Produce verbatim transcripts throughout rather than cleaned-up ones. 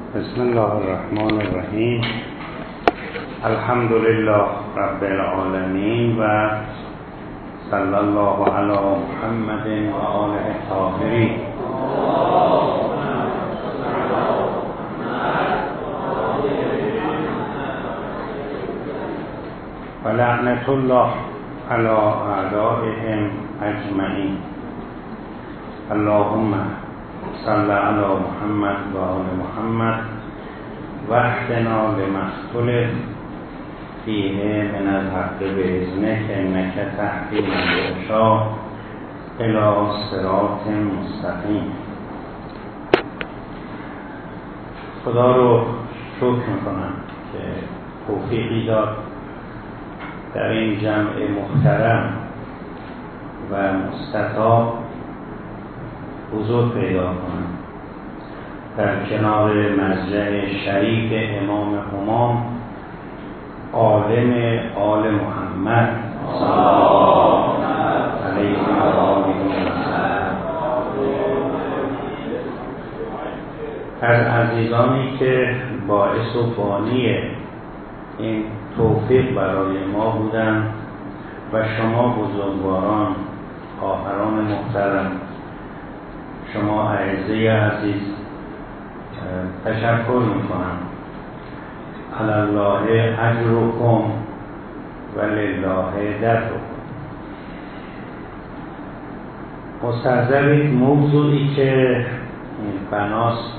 بسم الله الرحمن الرحیم. الحمد لله رب العالمین و صلی الله علی محمد و آله الطاهرین. و لعنت الله علی اعدائهم اجمعین. اللهم صل علی محمد و آل محمد و اهدنا لما اختلف فیه من الحق باذنک انک تهدی من یشاء الی صراط مستقیم. خدا رو شکر میکنم که توفیقی داد در این جمع محترم و مستطاب حضور پیدا کنم در کنار مضجع شریف امام همام عالم آل محمد صلی الله علیه و آله و سلم، از عزیزانی که باعث و بانی این توفیق برای ما بودن و شما بزرگواران، خواهران محترم، شما اعزای عزیز تشکر میکنم. علی الله اجرکم و لله درکم. مستحضرید موضوعی که بناست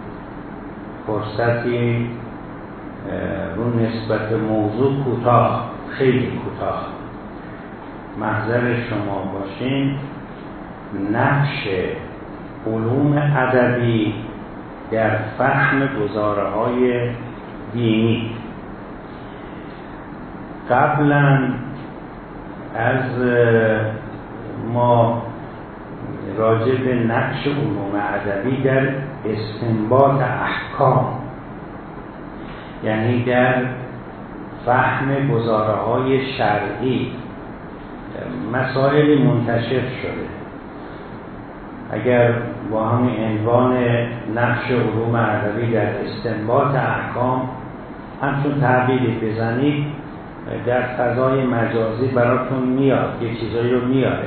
فرصتی رو نسبت موضوع کوتاه، خیلی کوتاه محضر شما باشین. نقش علوم ادبی در فهم گزاره‌های دینی. قبلا از ما راجع به نقش علوم ادبی در استنباط احکام، یعنی در فهم گزاره‌های شرعی، مسائلی منتشر شده. اگر با همین عنوان نقش علوم ادبی در استنباط احکام همچون تعبیری بزنید، در فضای مجازی براتون میاد، یه چیزایی رو میاره.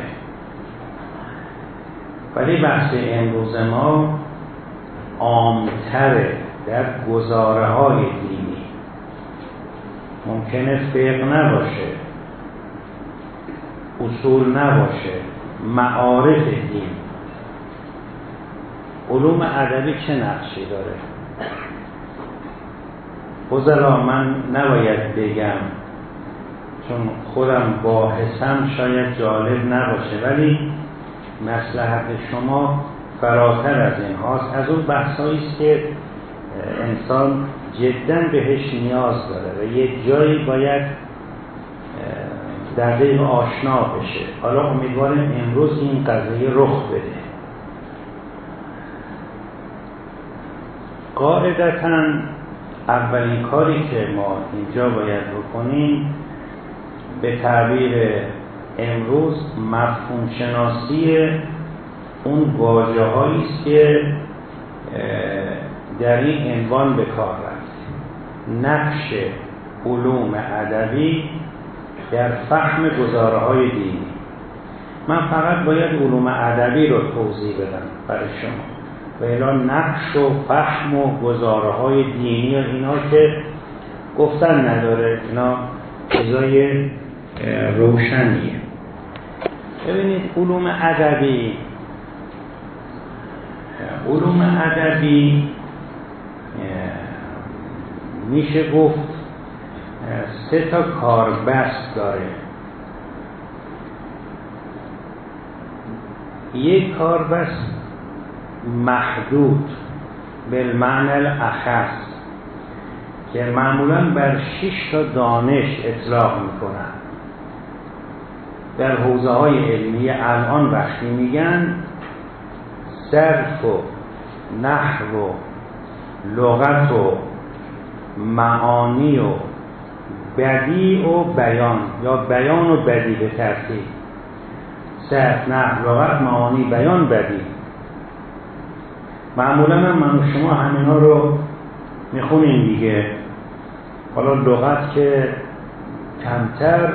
ولی بحث امروز ما عام‌تره، در گزاره‌های دینی. ممکنه فقه نباشه، اصول نباشه، معارف دین. علوم ادبی چه نقشی داره؟ فضلا من نباید بگم چون خودم باحثم شاید جالب نباشه، ولی مصلحت شما فراتر از این هاست. از اون بحثایی است که انسان جدا بهش نیاز داره و یک جایی باید در دل آشنا بشه. حالا امیدوارم امروز این قضیه رخ بده. قاعدتاً اولین کاری که ما اینجا باید بکنیم به تعبیر امروز مفهوم شناسی اون واژه‌هایی است که در این عنوان به کار رفت. نقش علوم ادبی در فهم گزاره‌های دینی. من فقط باید علوم ادبی رو توضیح بدم برای شما و اعلان نقش و فهم و گزاره‌های دینی و اینا که گفتن نداره، اینا چیزای روشنیه. ببینید علوم ادبی علوم ادبی میشه گفت سه تا کاربست داره. یک کاربست محدود بالمعنی الاخص که معمولاً بر شش تا دانش اطلاق میکنن. در حوزه‌های علمی الان وقتی میگن صرف و نحو و لغت و معانی و بدیع و بیان، یا بیان و بدیع به ترتیب، صرف، نحو، لغت، معانی، بیان، بدیع. معمولا من و شما همینا رو میخونیم دیگه. حالا لغت که کمتر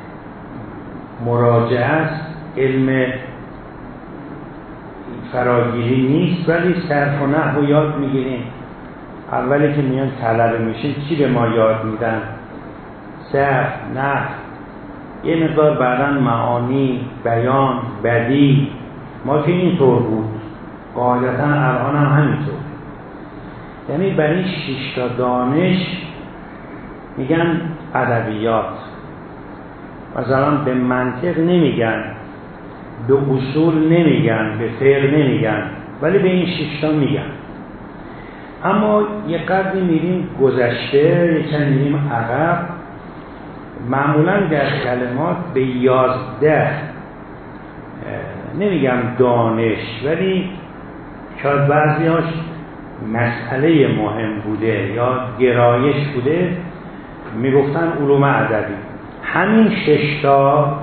مراجعه است، علم فراگیری نیست، ولی صرف و نحو یاد میگیریم. اولی که میان طلبه میشیم چی به ما یاد میدن؟ صرف، نحو، یه مقدار بعداً معانی، بیان، بدیع. ما که اینطور بود، قاعدتاً الان هم همینطور. یعنی برای شش تا دانش میگن ادبیات. مثلا به منطق نمیگن، به اصول نمیگن، به فقه نمیگن، ولی به این شش تا میگن. اما یه قدری میریم گذشته، یه چند میریم عقب، معمولا در کلمات به یازده نمیگم دانش، ولی شاید بعضیاش مسئله مهم بوده یا گرایش بوده، میگفتن علوم ادبی. همین ششتا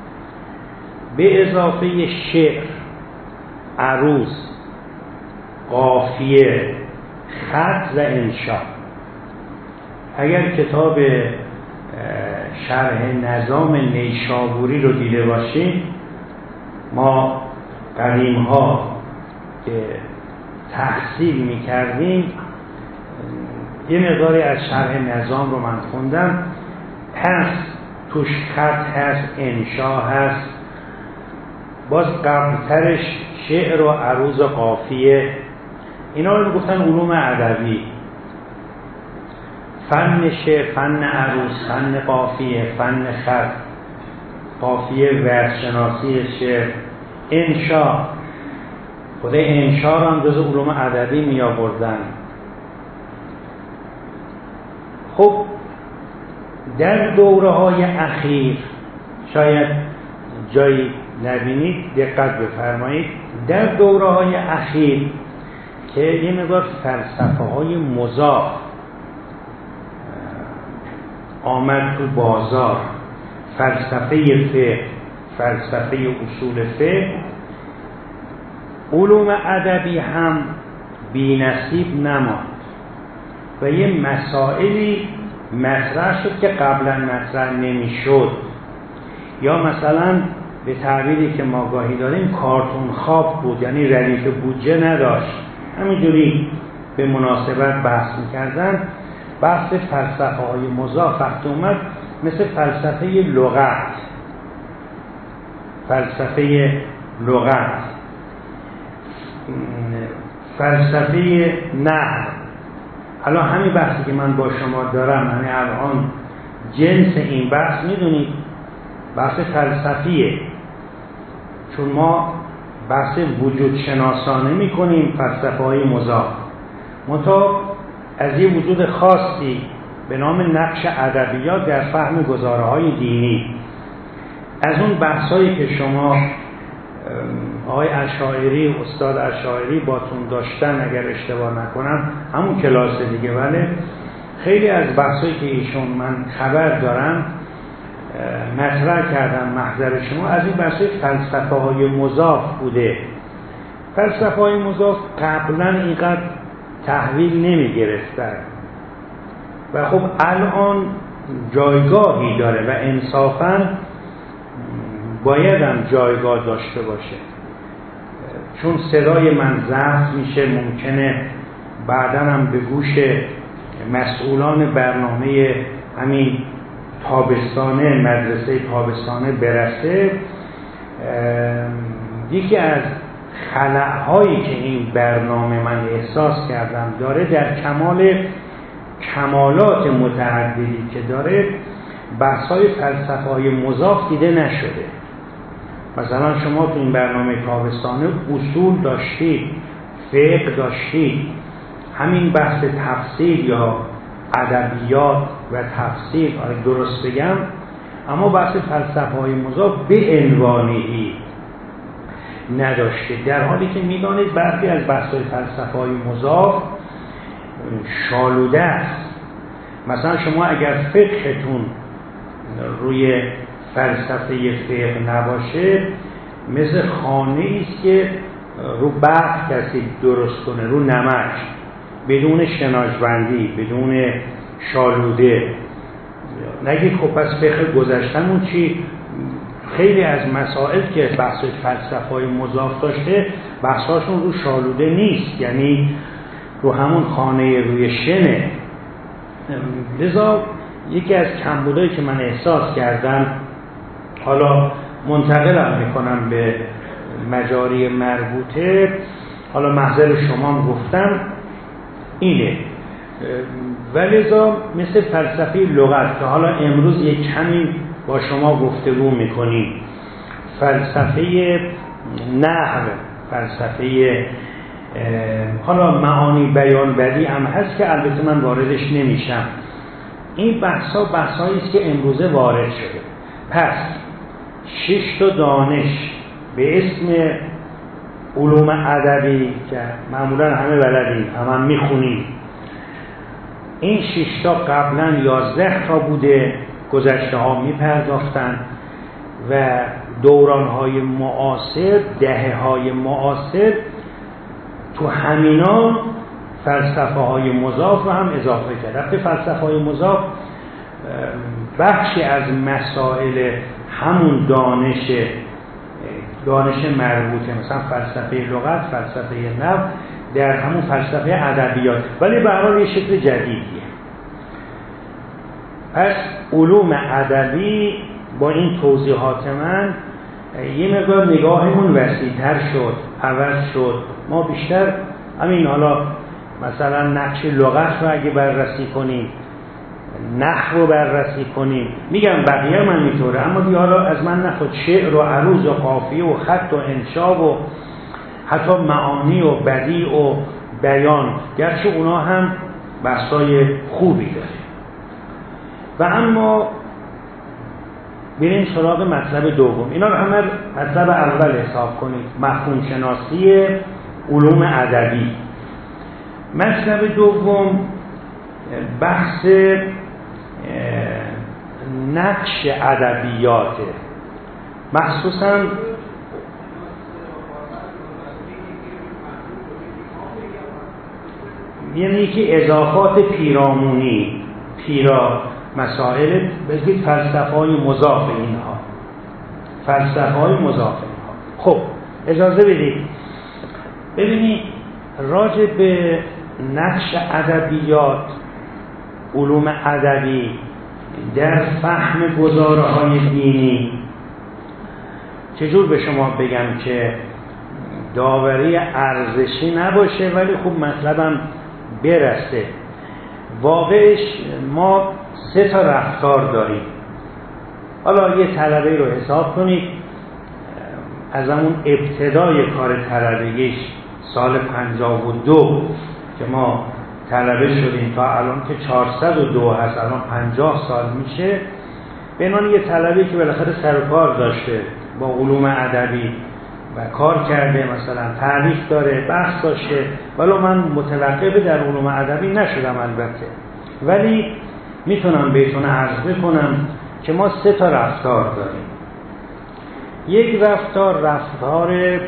به اضافه شعر، عروض، قافیه، خط و انشا. اگر کتاب شرح نظام نیشابوری رو دیده باشید، ما قدیم ها که تحصیل می کردیم یه مقداری از شرح نظام رو من خوندم، هست توش خط هست، انشا هست، باز قبلترش شعر و عروض و قافیه. اینا رو گفتن علوم ادبی. فن شعر، فن عروض، فن قافیه، فن خط، قافیه، ورشناسی شعر، انشا. خود انشا رو هم جز علوم ادبی می آوردن. خب در دوره های اخیر شاید جایی نبینید، دقت بفرمایید، در دوره های اخیر که یه مقدار فلسفه های مضاف آمد تو بازار، فلسفه فقه، فلسفه اصول فقه، علوم ادبی هم بی نصیب نماند و یه مسائلی مطرح شد که قبلا مطرح نمیشد. یا مثلا به تعبیری که ما گاهی داریم کارتون خواب بود، یعنی ردیف بودجه نداشت، همینجوری به مناسبت بحث میکردن. بحث فلسفه های مضاف وقتی اومد، مثل فلسفه لغت، فلسفه لغت، فلسفه نحو. حالا همین بحثی که من با شما دارم، همین الان جنس این بحث میدونید بحث فلسفیه، چون ما بحث وجود شناسانه میکنیم فلسفه های مضاف، منتها از یه وجود خاصی به نام نقش ادبیات در فهم گزاره های دینی. از اون بحثایی که شما آقای اشاعری، استاد اشاعری باتون داشتن اگر اشتباه نکنم، همون کلاس دیگه، ولی خیلی از بحثایی که ایشون من خبر دارم مطرح کردن محضر شما، از این بحثای فلسفه های مضاف بوده. فلسفه های مضاف قبلا اینقدر تحویل نمی گرفتن و خب الان جایگاهی داره و انصافاً باید هم جایگاه داشته باشه، چون صدای من ضبط میشه، ممکنه بعداً هم به گوش مسئولان برنامه همین تابستانه، مدرسه تابستانه برسه. یکی از خلأهایی که این برنامه من احساس کردم داره، در کمال کمالات متعددی که داره، بحث‌های فلسفه‌های مضاف دیده نشده. مثلا شما تو این برنامه تابستانه اصول داشتید، فقه داشتید، همین بحث تفسیر یا ادبیات و تفسیر، درست بگم، اما بحث فلسفه‌های مضاف به عنوانی نداشته، در حالی که میدانید برخی از بحث‌های فلسفه‌های مضاف شالوده است. مثلا شما اگر فقهتون روی فلسفه فقه نباشه، مثل خانه ایست که رو برق کسی درست کنه، رو نمک. بدون شناژبندی، بدون شالوده. نگید خب پس فقه گذشتمون چی؟ خیلی از مسائل که بحث فلسفه‌های مضاف داشته بحثاشون رو شالوده نیست، یعنی رو همون خانه روی شنه. لذا یکی از کمبودایی که من احساس کردم، حالا منتقلم میکنم به مجاری مربوطه، حالا محضر شما هم گفتم اینه، ولذا مثل فلسفه لغت که حالا امروز یک کمی با شما گفتگو میکنیم، فلسفه نحو، فلسفه حالا معانی بیان بدی هم هست که البته من واردش نمیشم. این بحثا بحثایی است که امروزه وارد شده. پس شش تا دانش به اسم علوم ادبی که معمولا همه بلدیم، همه هم میخونیم، این شش تا قبلا یازده تا بوده، گذشته ها میپرداختن و دوران های معاصر، دهه های معاصر تو همینا فلسفه های مضاف رو هم اضافه کرد. رفته فلسفه های مضاف بخشی از مسائل همون دانش دانش مربوطه، مثلا فلسفه لغت، فلسفه نحو، در همون فلسفه ادبیات، ولی به هر حال یه شکل جدیدیه. پس علوم ادبی با این توضیحات من یه مقدار نگاهمون وسیع‌تر شد، عوض شد. ما بیشتر همین حالا مثلا نقش لغت رو اگه بررسی کنیم، نحو رو بررسی کنیم، میگم بقیه من میطوره، اما دیگه حالا از من نخواد شعر و عروض و قافیه و خط و انشا و حتی معانی و بدیع و بیان، گرچه اونا هم بحثای خوبی داره. و اما بریم سراغ مطلب دوم. اینا رو همه مطلب اول حساب کنید، مفهوم شناسی علوم ادبی. مطلب دوم بحث نقش ادبیاته، مخصوصا یعنی که اضافات پیرامونی، پیرا مسائل، بگید فلسفه های مضاف اینها، فلسفه های مضاف اینها. خب اجازه بدید ببینید راجع به نقش ادبیات، علوم ادبی در فهم گزاره های دینی چجور به شما بگم که داوری ارزشی نباشه ولی خوب مطلبم برسه. واقعش ما سه تا رفتار داریم. حالا یه طلبه رو حساب کنید از همون ابتدای کار طلبگیش سال پنجاه و دو که ما طلبه شدیم تا الان که چهارصد و دو هست، الان پنجاه سال میشه. به عنوان یه طلبه که بالاخره سر و کار داشته با علوم ادبی و کار کرده، مثلا تعریف داره، بحث داشته، ولی من متوقف در علوم ادبی نشدم البته، ولی میتونم بهتون عرض بکنم که ما سه تا رفتار داریم. یک رفتار رفتار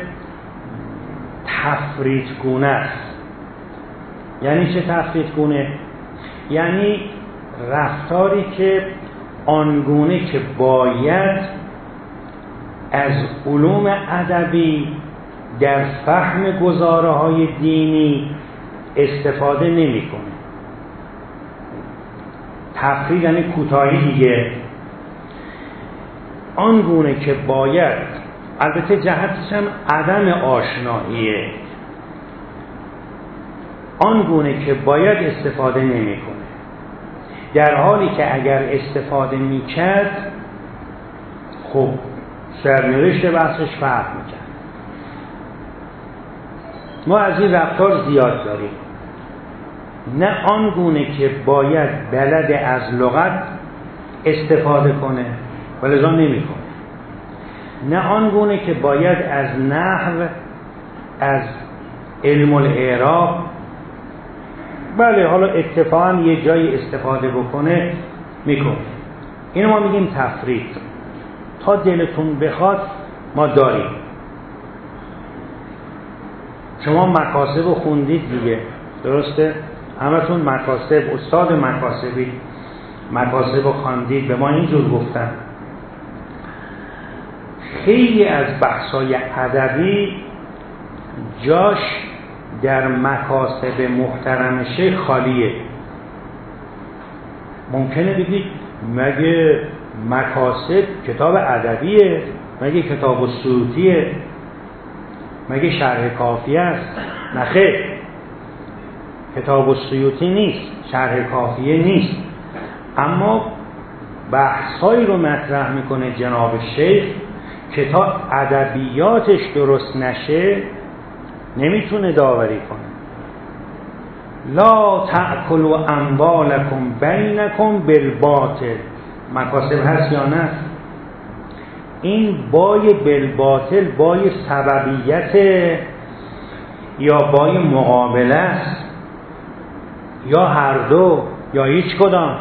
تفریطگونه است. یعنی چه تفریطگونه؟ یعنی رفتاری که آنگونه که باید از علوم ادبی در فهم گزاره های دینی استفاده نمی کنه. تفریط یعنی کوتاهی دیگه. آنگونه که باید، البته جهتش هم عدم آشناییه، آنگونه که باید استفاده نمی کنه، در حالی که اگر استفاده می کرد خب سرنوشت بحثش فرق می کرد. ما از این رفتار زیاد داریم. نه آنگونه که باید بلد از لغت استفاده کنه ولذا نمی کنه، نه آنگونه که باید از نحو، از علم الاعراب، بله حالا اتفاقا یه جایی استفاده بکنه میکنه. اینو ما میگیم تفریط. تا دلتون بخواد ما داریم. شما مکاسب رو خوندید دیگه، درسته؟ همتون مکاسب، استاد مکاسبی، مکاسب و خواندید، به ما اینجور گفتن. خیلی از بحث‌های ادبی جاش در مکاسب محترم شیخ خالیه. ممکنه بگید مگه مکاسب کتاب ادبیه؟ مگه کتاب السیوطیه؟ مگه شرح کافیه است؟ نه خیر، کتاب السیوطی نیست، شرح کافیه نیست، اما بحث‌هایی رو مطرح میکنه جناب شیخ که تا ادبیاتش درست نشه نمیتونه داوری کنه. لا تأکلوا اموالکم بینکم بالباطل. مکاسب هست یا نه؟ این بای بالباطل بای سببیت یا بای مقابله است یا هر دو یا هیچ کدام؟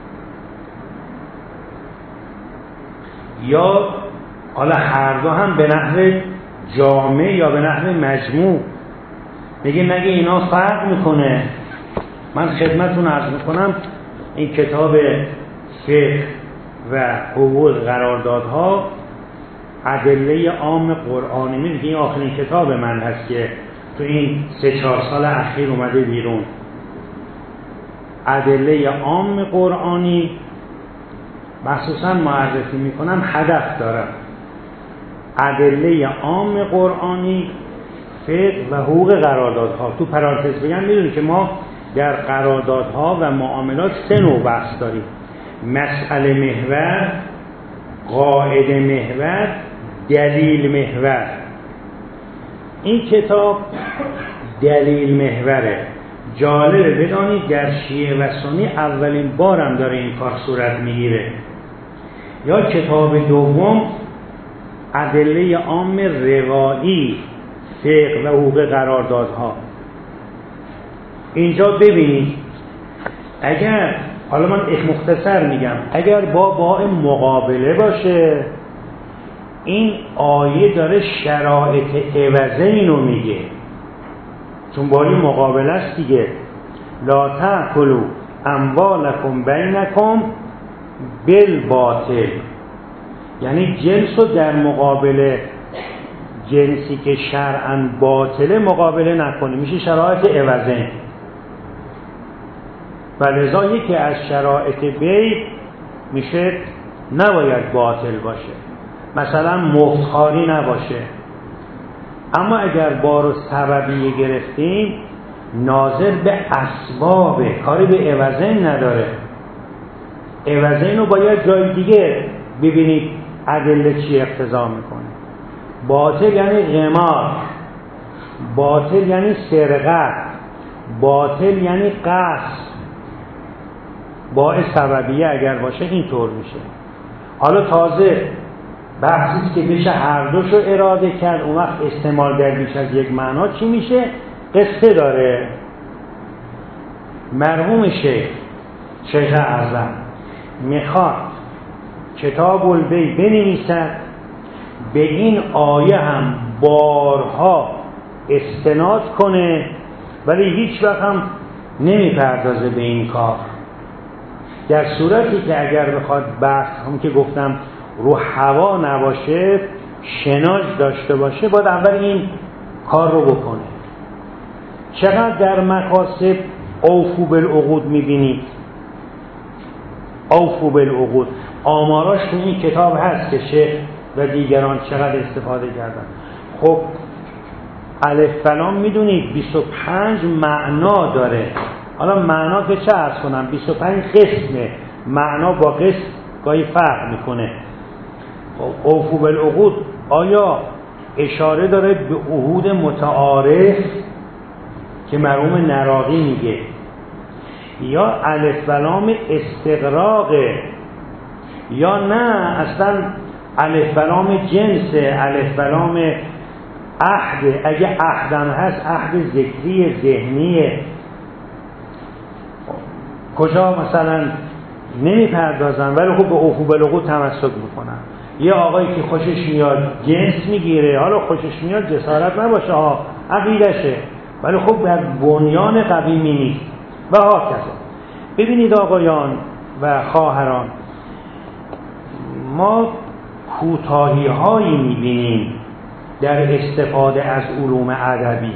یا حالا هر دو هم به نحو جامع یا به نحو مجموع؟ میگه مگه اینا فرق میکنه؟ من خدمتون عرض میکنم این کتاب فقه و حقوق قراردادها ادله عام قرآنی، میگه این آخرین کتاب من هست که تو این سه چهار سال اخیر اومده بیرون. ادله عام قرآنی مخصوصا معرفی میکنم، هدف دارم. ادله عام قرآنی فقه و حقوق قراردادها. تو پرانتز بگم میدونی که ما در قراردادها و معاملات سه نوع بحث داریم: مسئله محور، قاعده محور، دلیل محور. این کتاب دلیل محوره. جالبه بدانید در شیعه و سنی اولین بارم داره این کار صورت میگیره. یا کتاب دوم ادله عام روایی، فقه و حقوق قراردادها. اینجا ببینید اگر، حالا من مختصر میگم، اگر با باء مقابله باشه این آیه داره شرایط عوضین رو میگه، چون باری مقابله است دیگه. لا تأکلوا اموالکم بینکم بالباطل، یعنی جنس رو در مقابل جنسی که شرعاً باطله مقابله نکنه، میشه شرایط عوضین. و لذا یکی از شرایط بیع میشه نباید باطل باشه، مثلا مفتخاری نباشه. اما اگر بار و سببیه گرفتیم ناظر به اسبابه، کاری به عوضین نداره. عوضین رو باید جای دیگه ببینید ادله چی اقتضا میکنه. باطل یعنی قمار، باطل یعنی سرقت، باطل یعنی قصد. باعث سببیه اگر باشه اینطور میشه. حالا تازه بحثی که بشه هر دوش رو اراده کرد، اون وقت استعمال در بیش از یک معنا چی میشه؟ قصه داره. مرحوم شیخ شیخ اعظم میخواد کتاب البیع بنویسد، به این آیه هم بارها استناد کنه، ولی هیچ وقت هم نمیپردازه به این کار. در صورتی که اگر بخواد بحث هم که گفتم رو هوا نباشه، شناج داشته باشه، باید اول این کار رو بکنه. چقدر در مکاسب اوفو بالعقود میبینید؟ اوفو بالعقود آماراش تو این کتاب هست که شیخ و دیگران چقدر استفاده کردن. خب الف فلان میدونید بیست و پنج معنا داره. حالا معنا که چه عرض کنم، بیست و پنج قسمه، معنا با قسم گاهی فرق میکنه. خب اوفو بالعقود آیا اشاره داره به عهود متعارف که مرحوم نراقی میگه، یا الف و لام استغراقه، یا نه اصلا الف و لام جنسه، الف و لام عهده؟ اگه عهدم هست عهد ذکری ذهنیه. کجا مثلا نمیپردازن ولی خب به اوفو بالعقود تمسک میکنن. یه آقایی که خوشش میاد جنس میگیره، حالا خوشش میاد جسارت نباشه ها، عقیدشه، ولی خب بر بنیان قویمی نیست و هاکذا. ببینید آقایان و خواهران، ما کوتاهی هایی میبینیم در استفاده از علوم ادبی.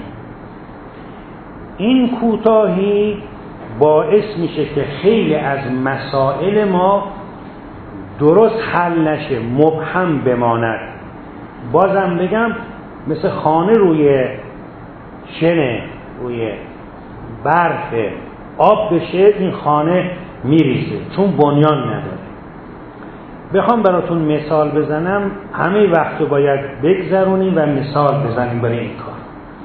این کوتاهی باعث میشه که خیلی از مسائل ما درست حل نشه، مبهم بماند. بازم بگم مثل خانه روی شنه، روی برف آب بشه این خانه میریزه چون بنیان نداره. بخوام براتون مثال بزنم، همه وقت باید بگذرونیم و مثال بزنیم برای این کار.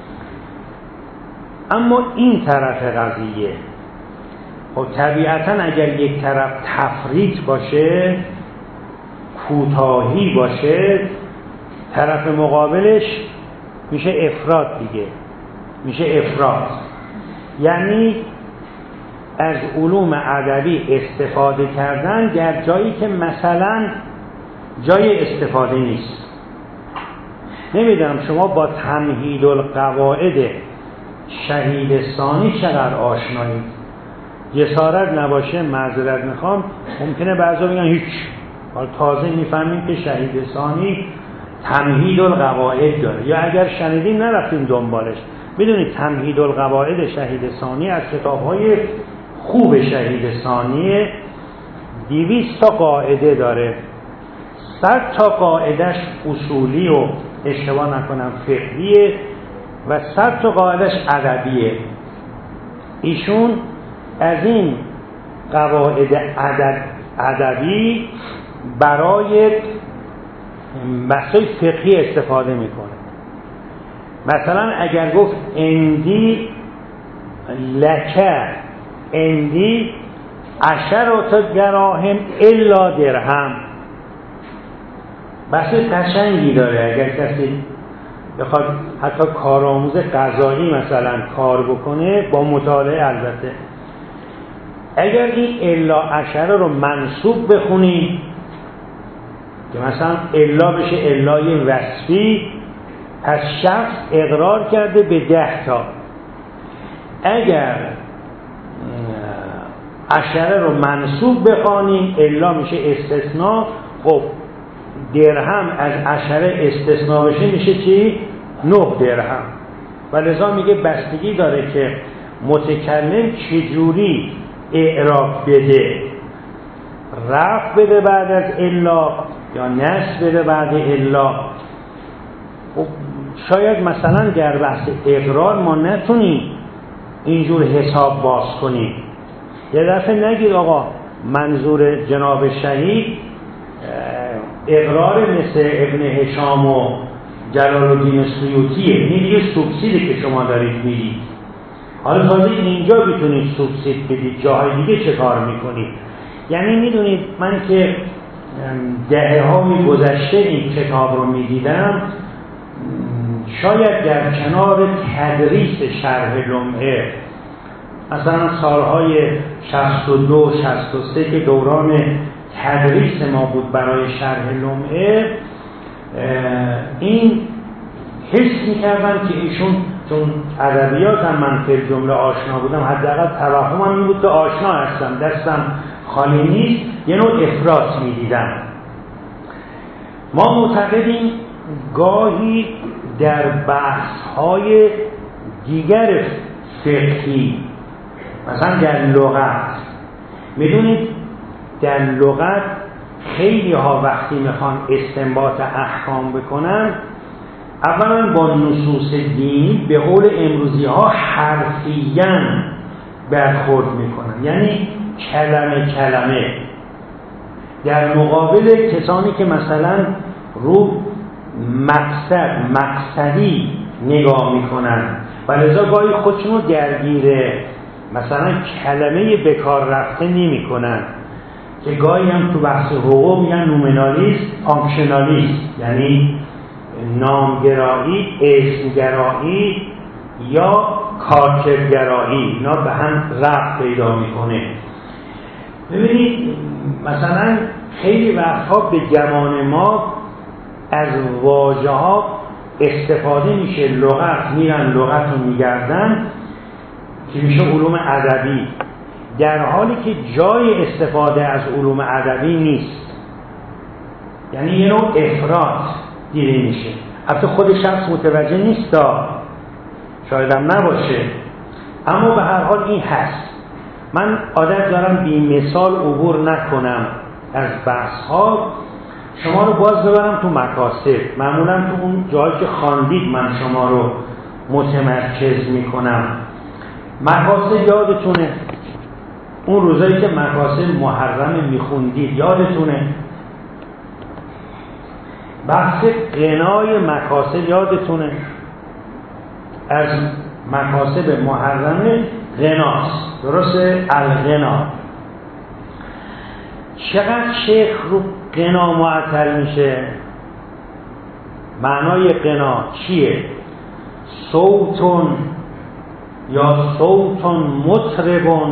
اما این طرف قضیه، خب طبیعتا اگر یک طرف تفریط باشه، کوتاهی باشه، طرف مقابلش میشه افراط دیگه، میشه افراط. یعنی از علوم ادبی استفاده کردن در جایی که مثلا جای استفاده نیست. نمیدونم شما با تمهید القواعد شهید ثانی چقدر آشنایید؟ جسارت نباشه معذرت میخوام، ممکنه بعضا بگن هیچ، حالا تازه میفهمیم که شهید ثانی تمهید القواعد داره، یا اگر شنیدیم نرفتیم دنبالش. میدونید تمهید القواعد شهید ثانی از کتاب‌های خوب شهید ثانی دویست تا قاعده داره، صد تا قاعدش اصولی و اشتباه نکنم فقهیه و صد تا قاعدش ادبیه. ایشون از این قواعد ادبی برای بحث‌های فقهی استفاده میکنه. مثلا اگر گفت اندی لکه اندی عشرات دراهم الا درهم، بحث قشنگی داره. اگر کسی بخواد حتی کارآموز قضایی مثلا کار بکنه با مطالعه، البته اگر این الا عشره رو منصوب بخونی که مثلا الا بشه الای وصفی، پس شخص اقرار کرده به ده تا. اگر عشره رو منصوب بخوانیم الا میشه استثناء، خب درهم از عشره استثناء بشه میشه چی؟ نه درهم. و لذا میگه بستگی داره که متکلم چجوری اعراب بده، رفع بده بعد از الا یا نصب بده بعد الا. خب شاید مثلا در بحث اقرار ما نتونیم اینجور حساب باز کنیم. یه دفعه نگید آقا منظور جناب شهید اقرار مثل ابن هشام و جلال الدین سیوطیه، این دیگه سوبسیدی که شما دارید میدید. حالا تازه اینجا بتونید سوبسید بدید، جاهای دیگه چه کار میکنید؟ یعنی میدونید من که دهه های گذشته این کتاب رو میدیدم، شاید در کنار تدریس شرح لمعه، مثلا سالهای شصت و دو شصت و سه که دوران تدریس ما بود برای شرح لمعه، این حس میکردم که ایشون چون ادبیات هم من فی جمله آشنا بودم، حداقل توهمم این بود که آشنا هستم، دستم خالی نیست، یه نوع افراط میدیدم. ما معتقدیم گاهی در بحث‌های دیگر فقهی، مثلا در لغت، میدونید در لغت خیلی ها وقتی میخوان استنباط احکام بکنن، اولا با نصوص دینی به قول امروزی ها حرفیاً برخورد میکنن، یعنی کلمه کلمه، در مقابل کسانی که مثلا رو مقصد مقصدی نگاه میکنن و لذا گاهی خودشون رو درگیر مثلا کلمه بکار رفته نمی کنن، که گاهی هم تو بحث حقوق میگن نومنالیست فانکشنالیست، یعنی نامگرایی، اسمگرایی یا کارکردگرایی، اینا به هم ربط پیدا میکنه. ببینید مثلا خیلی وقتها به گمان ما از واژه ها استفاده میشه لغت، میرن لغت رو میگردن که میشه علوم ادبی، در حالی که جای استفاده از علوم ادبی نیست. یعنی یه نوع افراط دیده میشه. البته خود شخص متوجه نیست، شاید هم نباشه، اما به هر حال این هست. من عادت دارم بی مثال عبور نکنم از بحث ها، شما رو باز ببرم تو مکاسب. معمولا تو اون جایی که خواندید من شما رو متمرکز میکنم. مکاسب یادتونه، اون روزایی که مکاسب محرم میخوندید یادتونه، بحث غنای مکاسب یادتونه، از مکاسب محرم غناست، درسته؟ الغنا. چقدر شیخ رو غنا معطل میشه؟ معنای غنا چیه؟ صوتون یا صوتون مطربون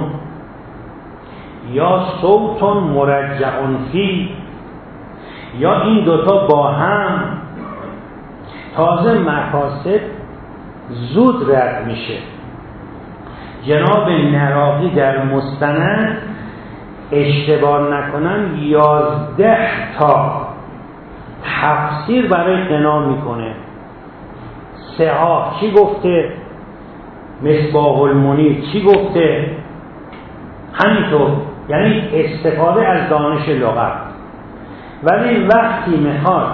یا صوتون مرجعون فی، یا این دوتا با هم. تازه مکاسب زود رد میشه. جناب نراقی در مستند اشتباه نکنم یازده تا تفسیر برای غنا میکنه. سحاح چی گفته؟ مصباح المنیر چی گفته؟ همینطور، یعنی استفاده از دانش لغت. ولی وقتی میخواد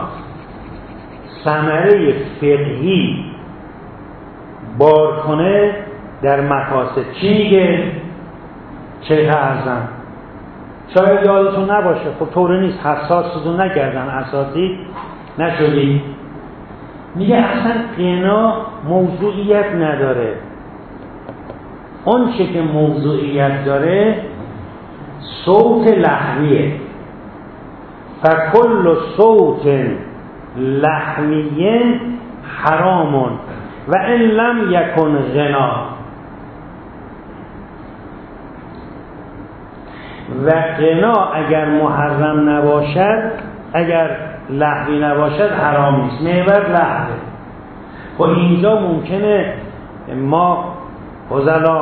ثمره فقهی بار کنه در مکاسب چی میگه؟ شیخ اعظم شاید یادتون نباشه، خب طوره نیست، حساستون نکردن، اساتید نشدید، میگه اصلا غنا موضوعیت نداره. اون چه که موضوعیت داره صوت لحویه. فکل صوت لحوی حرام و ان لم یکن غنا. و غنا اگر محرم نباشد، اگر لحوی نباشد حرام نیست، محور لحوه. خب اینجا ممکنه ما فضلا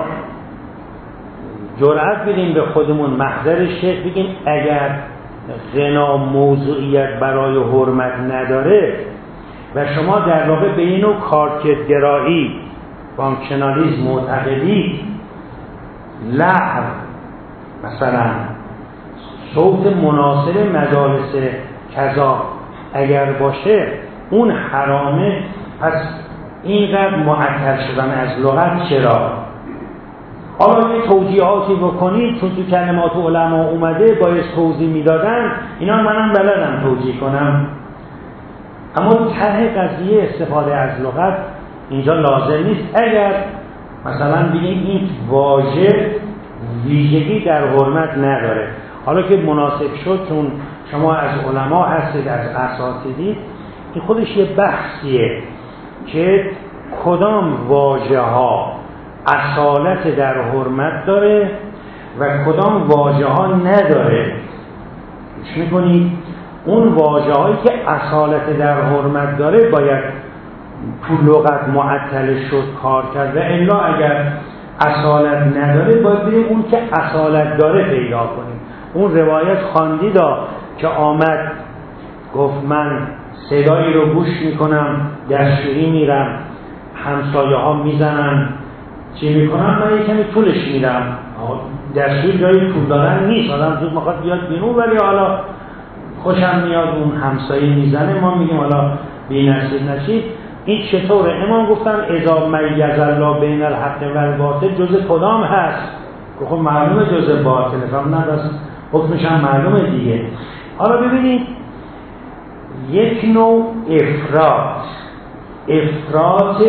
جرأت بدیم به خودمون محضر شیخ بگیم اگر غنا موضوعیت برای حرمت نداره و شما در واقع به اینو کارکترگرایی فانکشنالیسم معتقدی، لحو مثلا صوت مناسب مجالس کذا اگر باشه اون حرامه، پس اینقدر معطل شدن از لغت چرا؟ حالا یه توجیهاتی بکنید، چون تو کلمات علما اومده باید توضیح میدادن، اینا منم بلدم توجیه کنم، اما ته قضیه استفاده از لغت اینجا لازم نیست. اگر مثلا بگیم این واژه ویژگی در حرمت نداره، حالا که مناسب شد چون شما از علما هستید، از اساتیدید، این خودش یه بحثیه که کدام واژه ها اصالت در حرمت داره و کدام واژه ها نداره. گوش میکنید؟ اون واژه هایی که اصالت در حرمت داره باید تو لغت معطل شد کار کرد، و الا اگر اصالت نداره باید بریم اون که اصالت داره پیدا کنیم. اون روایت خواندیدا که آمد گفت من صدایی رو گوش میکنم، دستشویی میرم، همسایه ها میزنن، چی میکنم؟ من یه کمی طولش میدم. دستشویی جایی طول دادن نیست، آدم زود میخواد بیاد بیرون، ولی حالا خوشم میاد اون همسایه میزنه، ما میگیم حالا بی نصیب نشید. این چطوره؟ امام گفتن اذا میز الله بین الحق و الباطل جز کدام هست؟ خب معلومه جز باطل، فهم ندست حکمش هم معلومه دیگه. حالا ببینید یک نوع افراط، افراط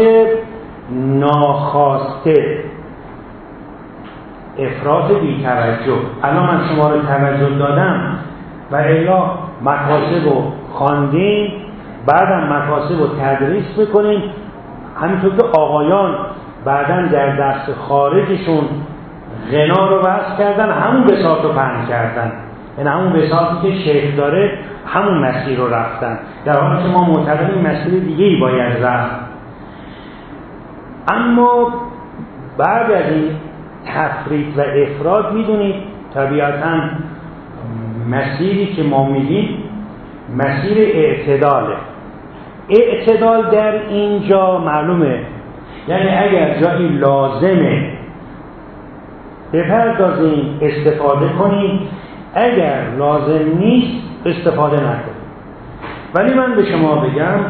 ناخواسته، افراط بی توجه. الان من شما رو توجه دادم و الا مکاسب رو خواندیم، بعدم مکاسب رو تدریس بکنیم، همینطور که آقایان بعدم در درس خارجشون غنا رو وضع کردن، همون بساط رو پهن کردن، یعنی همون بساطی که شیخ داره همون مسیر رو رفتن، در حالی که ما معتقدیم مسیر دیگه‌ای باید رفت. اما بعد از این تفریط و افراد میدونید طبیعتاً مسیری که ما میگیم مسیر اعتداله. اعتدال در اینجا معلومه، یعنی اگر جایی لازمه بپردازیم استفاده کنیم، اگر لازم نیست استفاده نکنیم. ولی من به شما بگم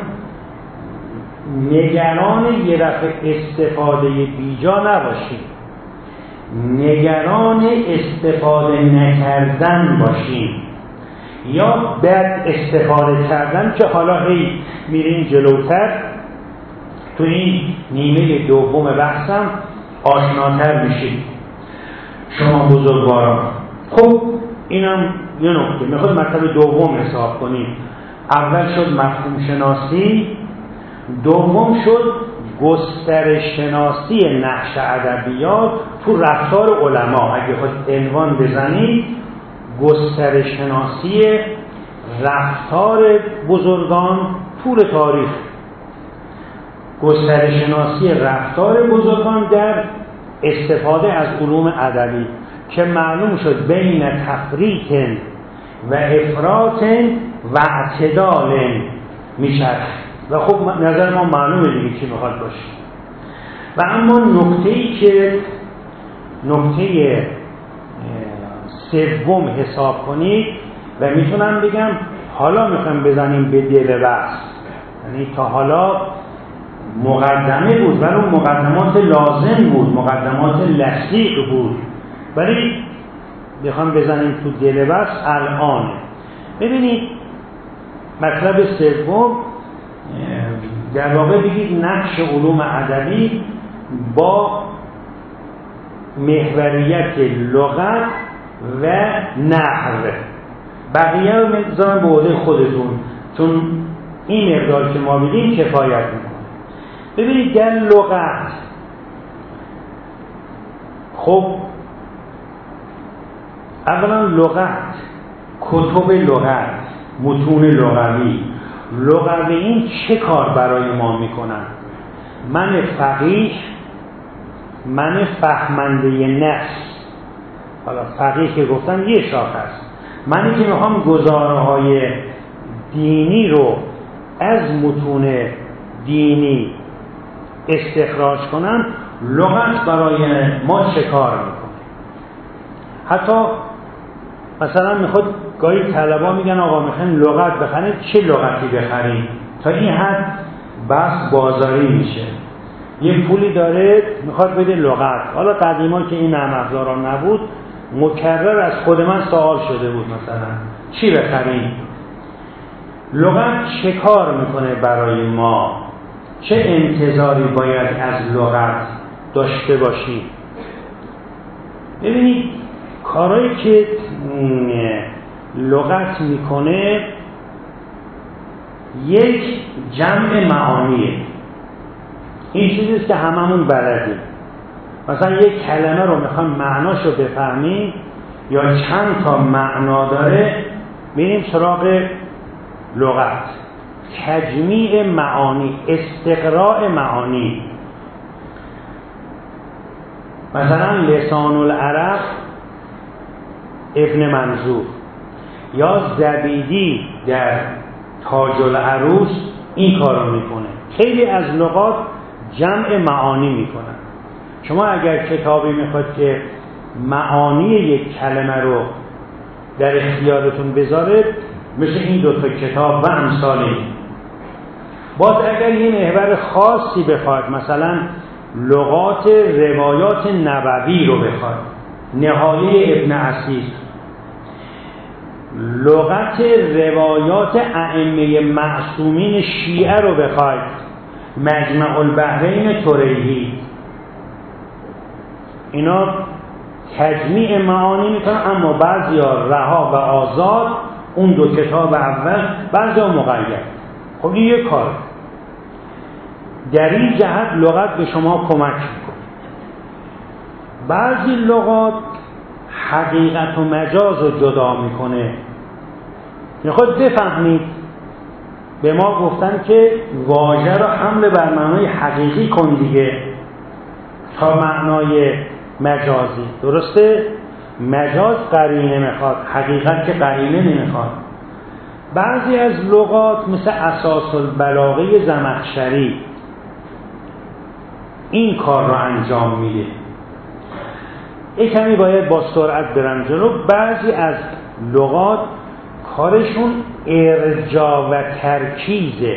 نگران یه دفعه استفاده بیجا نباشیم، نگران استفاده نکردن باشیم یا بد استفاده کردن که حالا هی میریم جلوتر تو این نیمه دوم بحثم آشناتر میشید شما بزرگواران. خب اینم یه نکته. میخواد مطلب دوم حساب کنیم. اول شد مفهوم شناسی، دوم شد گسترش شناسی نقش ادبیات تو رفتار علما. اگه خود عنوان بزنید گسترش شناسی رفتار بزرگان طول تاریخ، گسترش شناسی رفتار بزرگان در استفاده از علوم ادبی که معلوم شد بین تفریط و افراط و اعتدال میشه. و خب نظر ما معلومه دیگه چی میخواد باشه. و اما نکته‌ای که نکته سوم حساب کنید و میتونم بگم حالا میخوایم بزنیم به دل بحث، یعنی تا حالا مقدمه بود ولی اون مقدمات لازم بود، مقدمات لصیق بود، ولی میخوام بزنیم تو دل بحث الان. ببینید مطلب سوم در واقع بگید نقش علوم ادبی با محوریت لغت و نحو. بقیه رو میذارم به عهده خودتون چون این مقدار که ما بگیم کفایت میکنه. ببینید در لغت خب اولا لغت، کتب لغت، متون لغوی، لغوی این چه کار برای ما میکنن؟ من فقیه، من فهمنده نفس، حالا فقیه که گفتم یه شاخه است، منی که میخوام گزاره های دینی رو از متون دینی استخراج کنم، لغت برای ما چه کار میکنه؟ حتی مثلا میخواد گاهی طلبا میگن آقا میخوایم لغت بخریم، چه لغتی بخریم؟ تا این حد بحث بازاری میشه. یه پولی داره میخواد بده لغت. حالا قدیما که این نرم افزارا نبود مکرر از خود من سوال شده بود مثلا چی بخریم؟ لغت چه کار میکنه برای ما؟ چه انتظاری باید از لغت داشته باشیم؟ ببینید کارهایی که لغت میکنه یک جمع معانیه. این چیزیست که هممون بلدیم. مثلا یک کلمه رو میخوایم معناشو بفهمیم یا چند تا معنا داره میریم سراغ لغت، تجمیع معانی، استقراء معانی. مثلا لسان العرب ابن منظور یا زبیدی در تاج العروس این کارو میکنه. خیلی از لغات جمع معانی میکنن. شما اگر کتابی میخواد که معانی یک کلمه رو در اختیارتون بذاره مثل این دو تا کتاب و امثال این. باز اگر یه محور خاصی بخواد مثلا لغات روایات نبوی رو بخواد، نهایه ابن عسیر، لغت روایات ائمه معصومین شیعه رو بخواد، مجمع البحرین تریحی، اینا تجمیع معانی میکنن. اما بعضیا رها و آزاد، اون دو کتاب اول، بعضیا مقید. خب این یک کار. در این جهت لغت به شما کمک میکنه. بعضی لغات حقیقت و مجاز رو جدا میکنه. میخواد بفهمید. به ما گفتن که واژه رو حمل بر معنای حقیقی کن دیگه تا معنای مجازی. درسته؟ مجاز قرینه میخواد، حقیقت که قرینه نمیخواد. بعضی از لغات مثل اساس البلاغه زمخشری این کار رو انجام میده. یک کمی باید با سرعت برم جلو. بعضی از لغات کارشون ارجاع و ترکیزه،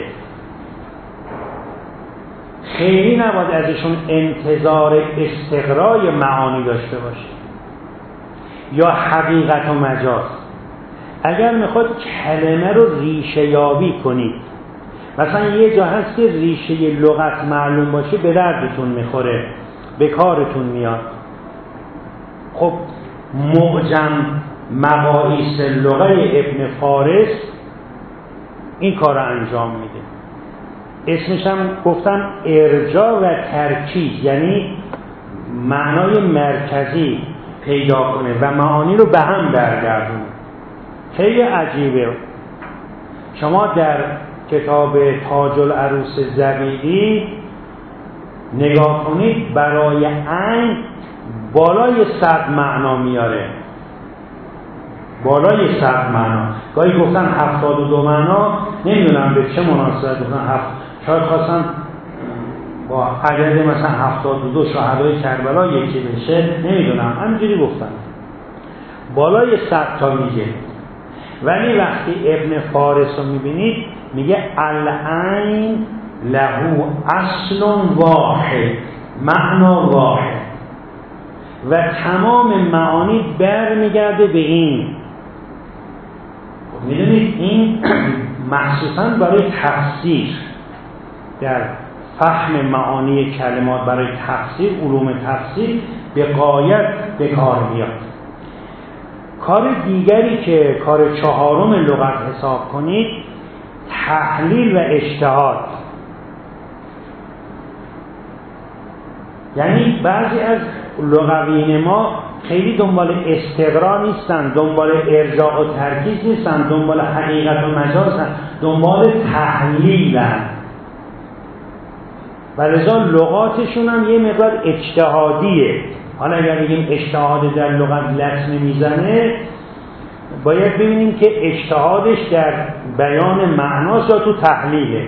خیلی نباید ازشون انتظار استقرای معانی داشته باشه یا حقیقت و مجاز. اگر میخواد کلمه رو ریشه یابی کنید، مثلا یه جا هست که ریشه لغت معلوم باشه، به دردتون میخوره، به کارتون میاد. خب معجم مقاییس لغه ابن فارس این کار رو انجام میده. اسمش هم گفتم ارجاع و ترکیز، یعنی معنای مرکزی پیدا کنه و معانی رو به هم برگردونه. خیلی عجیبه. شما در کتاب تاج العروس زبیدی نگاه کنید، برای عین بالای صد معنا میاره، بالای صد معنا. گاهی گفتن هفتاد و دو معنا، نمیدونم به چه مناسبت گفتن هفت، شاید خواستن با عدد مثلا هفتاد و دو شهدای کربلا یکی بشه، نمیدونم، همینجوری گفتن بالای صد تا میگه. ولی وقتی ابن فارس رو میبینید میگه العین له اصل واحد، معنا واحد، و تمام معانی برمیگرده به این. میدونید این مخصوصا برای تفسیر، در فهم معانی کلمات برای تفسیر، علوم تفسیر به غایت به کار میاد. کار دیگری که کار چهارم لغت حساب کنید، تحلیل و اجتهاد. یعنی بعضی از لغویین ما خیلی دنبال استقرا نیستن، دنبال ارجاع و ترکیز نیستن، دنبال حقیقت و مجاز نیستن، دنبال تحلیلن و لذا لغاتشون هم یه مقدار اجتهادیه. حالا اگر بگیم اجتهاد در لغت لطمه میزنه، باید ببینیم که اجتهادش در بیان معناست یا تو تحلیله.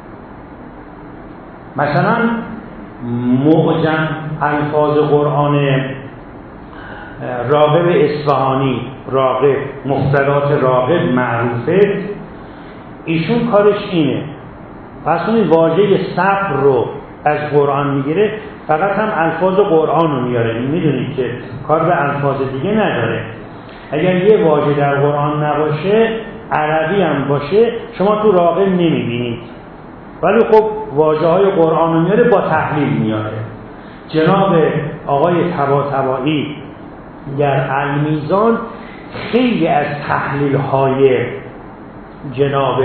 مثلا معجم الفاظ قرآن راغب اصفهانی، راغب، مفردات راغب معروفه، ایشون کارش اینه، پس اون واژه صبر رو از قرآن میگیره، فقط هم الفاظ قرآن رو میاره. میدونید که کار به الفاظ دیگه نداره. اگر یه واژه در قرآن نباشه، عربی هم باشه، شما تو راغب نمیبینید، ولی خب واژه های قرآن رو میاره، با تحلیل میاره. جناب آقای طباطبایی در المیزان خیلی از تحلیل های جناب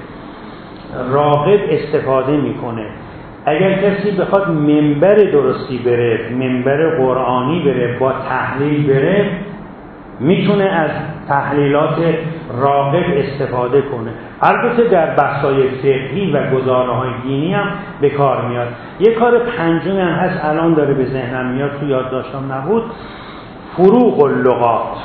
راغب استفاده میکنه. اگر کسی بخواد منبر درستی بره، منبر قرآنی بره، با تحلیل بره، میتونه از تحلیلات راغب استفاده کنه. البته در بحث‌های فقهی و گزاره‌های دینی هم به کار میاد. یه کار پنجمی هم هست، الان داره به ذهنم میاد، تو یادداشتم نبود، فروق اللغات.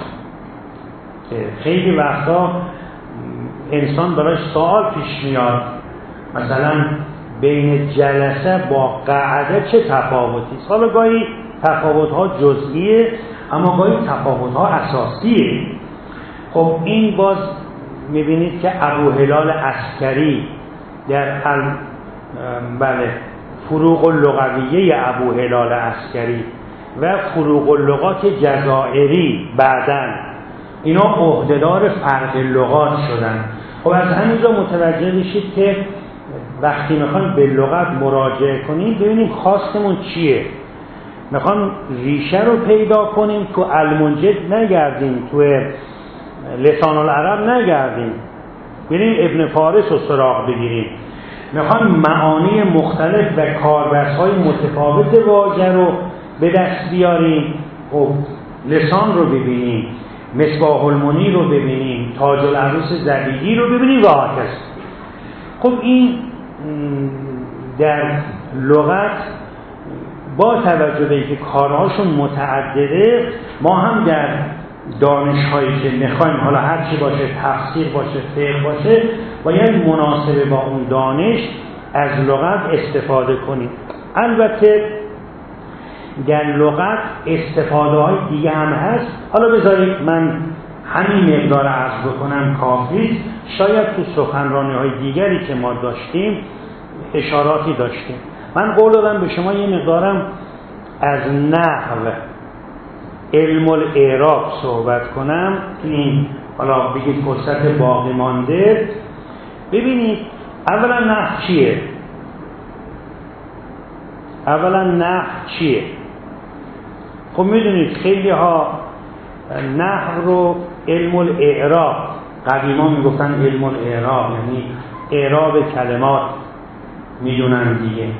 خیلی وقتا انسان براش سوال پیش میاد، مثلا بین جلسه با قعده چه تفاوتی است؟ حالا گاهی تفاوت‌ها جزئیه، اما گاهی تفاوت‌ها اساسیه. خب این باز میبینید که ابو هلال عسکری در ال... بله فروق اللغویه ابو هلال عسکری و فروق اللغات جزائری بعدن اینا عهدهدار فرق لغات شدن. خب از همینجا متوجه بشید که وقتی میخوایم به لغت مراجعه کنیم، ببینیم خواستمون چیه. میخوایم ریشه رو پیدا کنیم، تو المنجد نگردیم، تو لسان العرب نگردیم، بریم ابن فارس رو سراغ بگیریم. میخوایم معانی مختلف و کاربردهای متفاوت واژه رو به دست بیاریم. خب لسان رو ببینیم، مصباح المنیر رو ببینیم، تاج العروس زبیدی رو ببینید و هاکس. خب این در لغت با توجه به اینکه کارهاشون متعدده، ما هم در دانش‌هایی که می‌خوایم حالا هر چی باشه، تفسیر باشه، فقه باشه، باید مناسبه با اون دانش از لغت استفاده کنیم. البته در لغت استفاده‌های دیگه هم هست. حالا بذارید من همین مقدار عرض بکنم کافی. شاید تو سخنرانی‌های دیگری که ما داشتیم اشاراتی داشتیم. من قول دادم به شما یه مقدارم از نحو علم الاعراب صحبت کنم که این حالا بگید فرصت باقی مانده. ببینید اولا نحو چیه؟ اولا نحو چیه؟ خب میدونید خیلی ها نحو رو علم الاعراب، قدیما میگفتن علم الاعراب یعنی اعراب کلمات میدونن دیگه.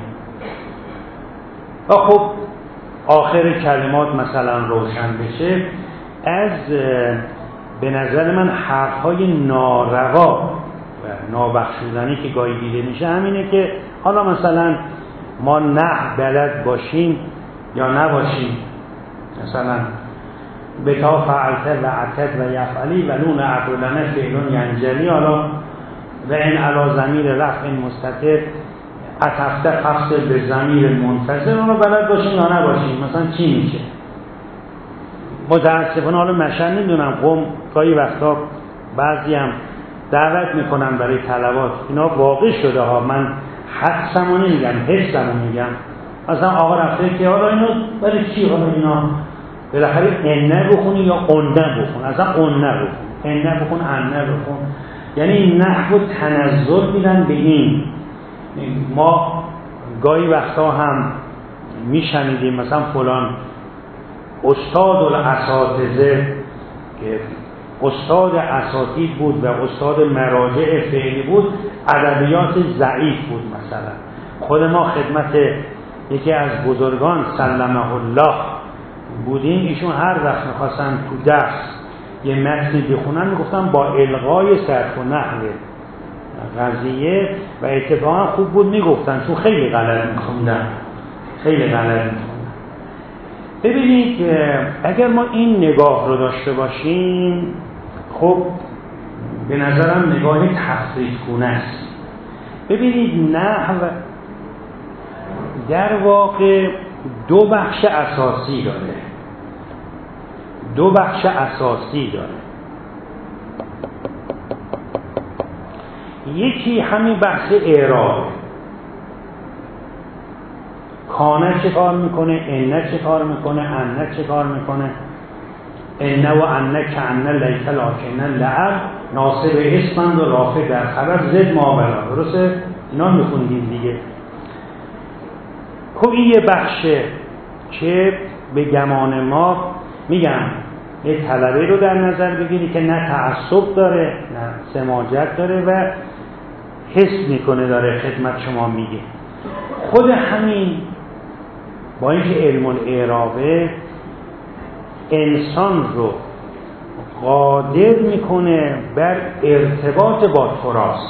و خب آخر کلمات مثلا روشن بشه، از به نظر من حرفهای ناروا و نابخشودنی که گاهی دیده میشه همینه که حالا مثلا ما نحو بلد باشیم یا نباشیم، مثلا بتا فعلت و عتد و یفعلی و نون عقلانه فعلون ینجلی، حالا و این علا ضمیر رفع مستتر عطفته قفص به ضمیر منفصل، اونو بلد باشیم یا نباشیم مثلا چی میشه؟ متاسفانه حالا مشن نمیدونم قوم گاهی وقتا بعضی هم دعوت میکنن برای طلبات، اینا واقع شده ها، من حدسمو نمیگم حسمو میگم، مثلا آقا رفته که حالا اینو برای چی حالا اینا بالاخره انه بخونی یا اونه بخون، اصلا اونه بخون، انه بخون انه بخون، یعنی نحو تنزل میدن به این. ما گاهی وقتا هم میشنیدیم مثلا فلان استاد الاساتذه که استاد اساتید بود و استاد مراجع فعلی بود، ادبیات ضعیف بود مثلا. خود ما خدمت یکی از بزرگان سلمه الله بودیم، ایشون هر وقت میخواستن تو درس یه متنی بخونن میگفتن با الغای صرف و نحو قضیه، و اتفاقا خوب بود میگفتن چون خیلی غلط میخوندن، خیلی غلط میخوندن. ببینید اگر ما این نگاه رو داشته باشیم، خب به نظرم نگاه تفریط‌گونه است. ببینید نحو در واقع دو بخش اساسی داره، دو بخش اساسی داره. یکی همین بحث اعراب، کانه چه کار میکنه، انه چه کار میکنه، انه چه کار میکنه، انه و انه که انه لیت لاکنه لعب ناصب اسمند و رافع در خبر زد معاملا، درسته؟ اینا میخوندیم دیگه. خب این یه بخشه که به گمان ما میگم یه طلبه رو در نظر بگیری که نه تعصب داره نه سماجت داره و حس میکنه داره خدمت شما میگه. خود همین با اینکه علم الاعرابه انسان رو قادر میکنه بر ارتباط با تراث.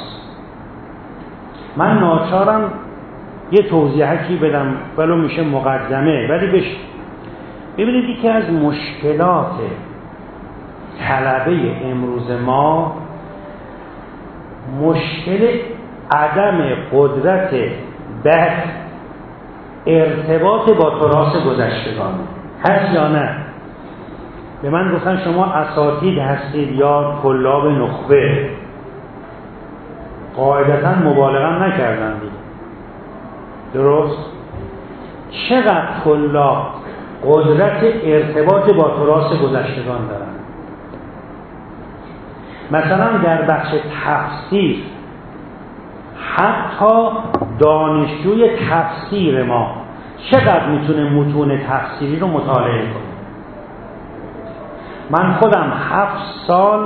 من ناچارم یه توضیحی بدم ولو میشه مقدمه، ولی بش ببینید یکی از مشکلات طلبه امروز ما مشکل عدم قدرت بر ارتباط با تراث گذشتگان هست یا نه؟ به من گفتن شما اساتید هستید یا طلاب نخبه، قاعدتا مبالغه نکردن دیگه، درست؟ چقدر طلاب قدرت ارتباط با تراث گذشتگان دارن؟ مثلا در بخش تفسیر حتی دانشجوی تفسیر ما چقدر میتونه متون تفسیری رو مطالعه کنه؟ من خودم هفت سال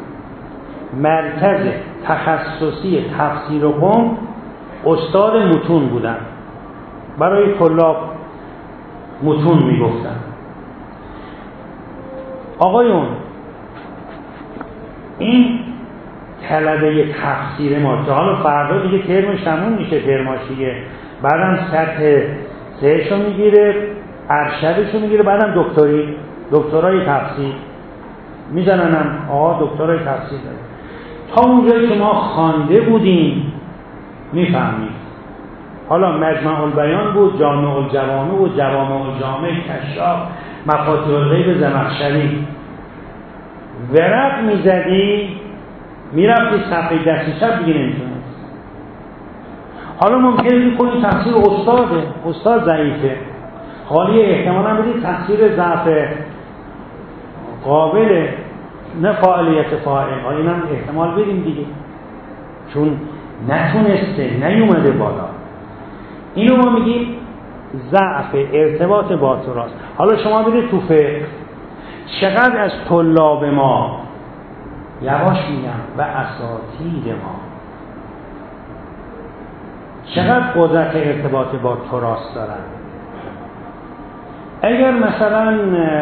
مرکز تخصصی تفسیر و قم استاد متون بودم، برای طلاب متون میگفتم. آقایون این کلبه تفسیر ما که حالا فردا دیگه ترمش تموم میشه، ترماشیه، بعدم سطح سهشو میگیره، ارشدشو میگیره، بعدم دکتری، دکترای تفسیر میزننم آقا دکترای تفسیر داره. تا اونجایی که ما خوانده بودیم میفهمیم. حالا مجمع البیان بود، جامع الجوامع بود، جوامع الجامع، کشاف، مفاتیح الغیب زمخشری، ورق میزدی میرفتی صفحه دستی چپ دیگه نمیتونی. حالا ممکنه بکنی تفسیر استاده، استاد ضعیفه، حالی احتمال هم بدید تفسیر ضعف قابله، نه فاعلیت فاعل، حالا اینم احتمال بدیم دیگه، چون نتونسته، نیومده بالا. اینو ما میگیم ضعف ارتباط با تراث. حالا شما برید تو فقه، چقدر از طلاب ما، یواش میگم، و اساتید ما چقدر قدرت ارتباط با تراث دارن. اگر مثلا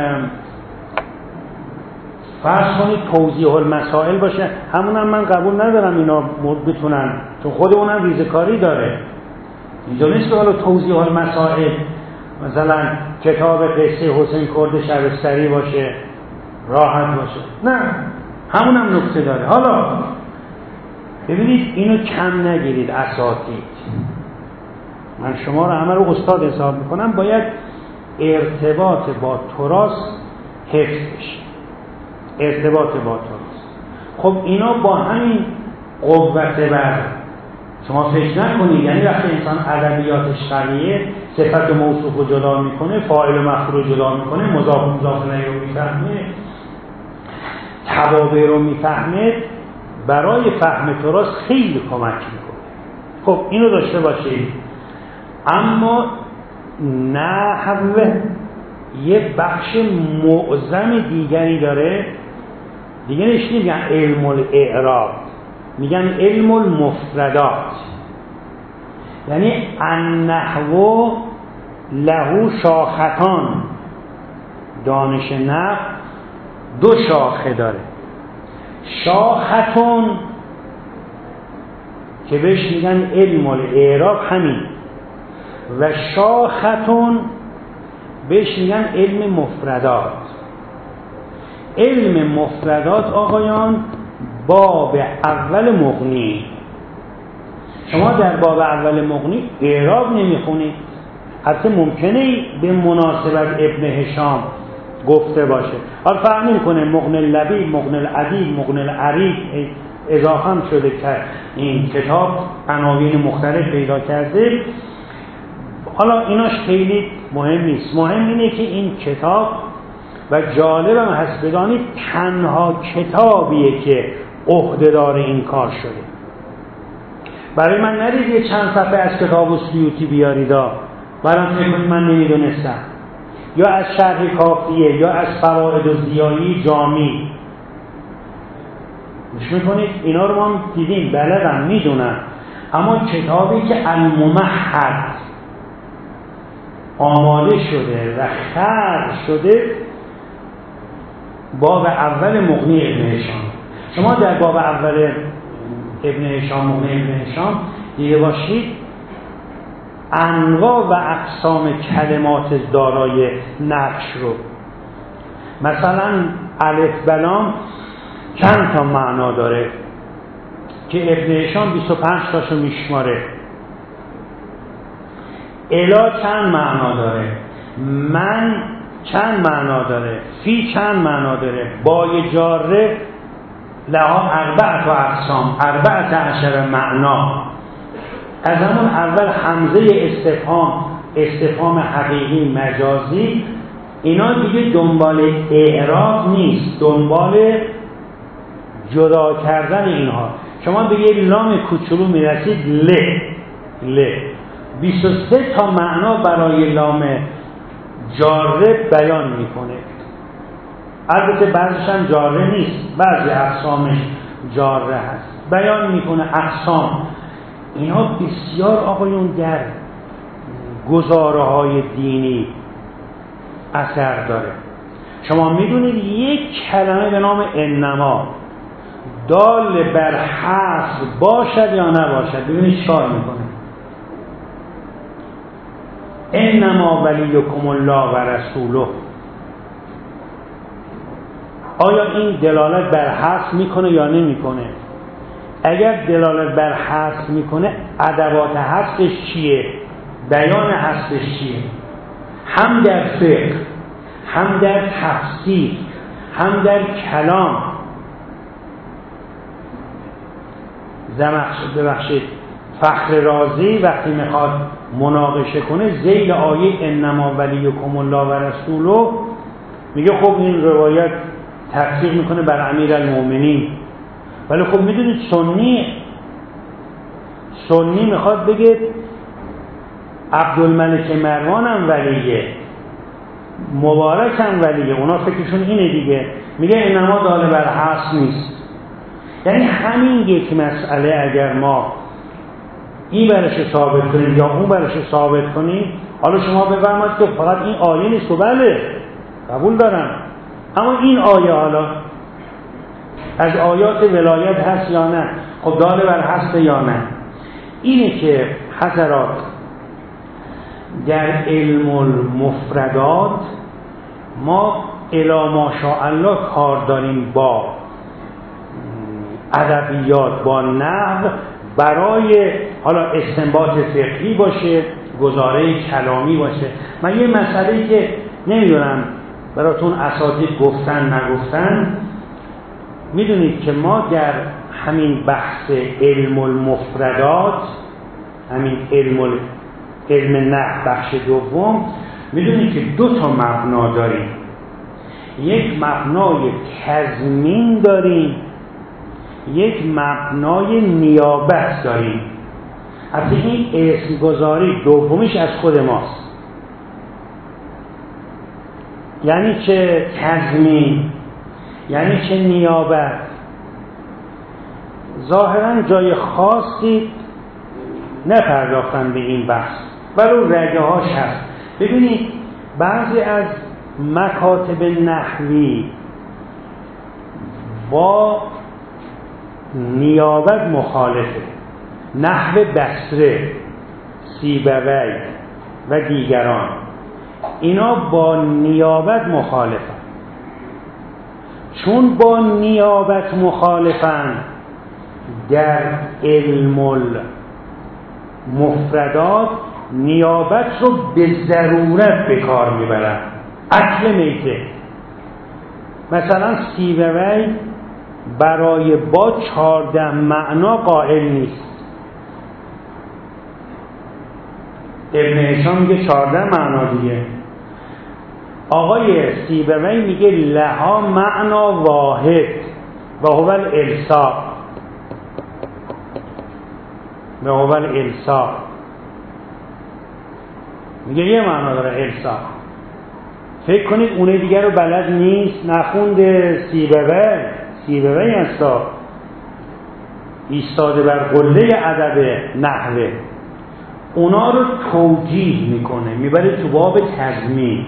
فرض کنید توضیح المسائل باشه، همونم من قبول ندارم اینا بتونن، چون خود اونم ریزکاری داره. اینجا نیست که حالا توضیح المسائل مثلا کتاب قصه حسین کرد شبستری باشه، راحت باشه، نه، همونم نکته داره. حالا ببینید اینو کم نگیرید اساتید، من شما رو همه رو استاد حساب میکنم، باید ارتباط با تراث حفظ بشه، ارتباط با تراث. خب اینا با همین قوت بر شما فکر نکنید، یعنی وقتی انسان ادبیاتش قویه، صفت و موصوف رو جدا میکنه، فاعل و مفعول رو جدا میکنه، مضاف و مضاف الیه رو میفهمه، توابع رو میفهمه، برای فهم تراث خیلی کمک میکنه. خب اینو داشته باشید. اما نحو یه بخش معظم دیگری داره، دیگه نشتی میگن علم الاعراب، میگن علم المفردات، یعنی النحو له شاختان. دانش نحو دو شاخه داره، شاختون که بهش میگن علم الاعراب همین، و شاختون بهش میگن علم مفردات. علم مفردات آقایان باب اول مغنی. شما در باب اول مغنی اعراب نمیخونید، حتی ممکنه به مناسبت ابن هشام گفته باشه، حالا فرق نمیکنه مغنی اللبیب، مغنی العدیب، مغنی العریب اضافه هم شده که این کتاب عناوین مختلف پیدا کرده. حالا ایناش خیلی مهم نیست، مهم اینه که این کتاب، و جالبم هست بدانید تنها کتابیه که عهده‌دار این کار شده. برای من نرید یه چند صفحه از کتاب سیوطی بیاریدا، برام فکر کنید من نمیدونستم، یا از شرح کافیه، یا از فوائد الضیایی جامی. گوش میکنید اینا رو ما دیدیم، بلدم، میدونم، اما کتابی که الممهد آماده شده و خرج شده، باب اول مغنی ابن هشام. شما در باب اول ابن هشام، مغنی ابن هشام دیگه باشید انواع و اقسام کلمات دارای نقش رو، مثلا الف بلام چند تا معنا داره که ابن هشام بیست و پنج تاشو میشماره. الا چند معنا داره، من چند معنا داره، فی چند معنا داره، بای جاره لها اربعت و اقسام، اربعت عشر معنا. از همون اول حمزه استفهام، استفهام حقیقی مجازی، اینا دیگه دنبال اعراب نیست، دنبال جدا کردن اینها. شما به یه لام کوچولو میرسید، ل ل بیست و سه تا معنا برای لام جاره بیان میکنه. البته بعضیش هم جاره نیست، بعضی اقسامش جاره هست، بیان میکنه اقسام. اینها بسیار آقایون در گزاره های دینی اثر داره. شما میدونید یک کلمه به نام انما دال بر حصر باشد یا نباشد. ببینید چیکار میکنه. انما ولیکم الله و رسوله. آیا این دلالت بر حصر میکنه یا نمیکنه؟ اگر دلالت بر حصر میکنه ادوات حصرش چیه؟ بیان حصرش چیه؟ هم در فقه، هم در تفسیر، هم در کلام. زمخشید ببخشید فخر رازی وقتی میخواد مناقشه کنه ذیل آیه انما ولیکم الله و رسوله میگه خب این روایت تفسیر میکنه بر امیرالمومنین، ولی خب میدونید سنیه. سنی میخواد بگه عبدالملک مروان هم ولیه، مبارک هم ولیه، اونا فکرشون اینه دیگه. میگه انما دال بر حصر نیست. یعنی همین یک مسئله اگر ما این برش ثابت کنیم یا اون برش ثابت کنیم، حالا شما بفرمایید که فقط این آیه نیست، و بله قبول دارم، اما این آیه حالا از آیات ولایت هست یا نه؟ خب دال بر حصر یا نه؟ اینه که حضرات در علم المفردات ما الی ماشاءالله کار داریم با ادبیات، با نحو، برای حالا استنباط فقهی باشه، گزاره کلامی باشه. من یه مسئله که نمیدونم براتون اساتید گفتن نگفتن، میدونید که ما در همین بحث علم المفردات، همین علم علم نحو بخش دوم، میدونید که دو تا مبنا داریم. یک مبنای تضمین داریم، یک مبنای نیابت داریم. البته این اسم گذاری دومیش از خود ماست. یعنی چه تضمین، یعنی چه نیابت. ظاهرا جای خاصی نپرداختن به این بحث، ولی رگه هاش هست. ببینید بعضی از مکاتب نحوی با نیابت مخالفه. نحو بصره، سیبوی و دیگران، اینا با نیابت مخالفن. چون با نیابت مخالفن، در علم المفردات نیابت رو به ضرورت به کار میبرن. اصل میته. مثلا سیبوی برای با چهارده معنا قائل نیست. ابن هشام میگه چهارده معنا دیگه. آقای سیبوی میگه لها معنا واحد و هو الالصاق، و هو الالصاق. میگه یه معنا داره الصاق. فکر کنید اونه دیگر رو بلد نیست، نخونده. سیبوی سیبوی هستا ایستاده بر قله ادب نحوه، اونا رو توجیه میکنه، میبره تو باب تضمین.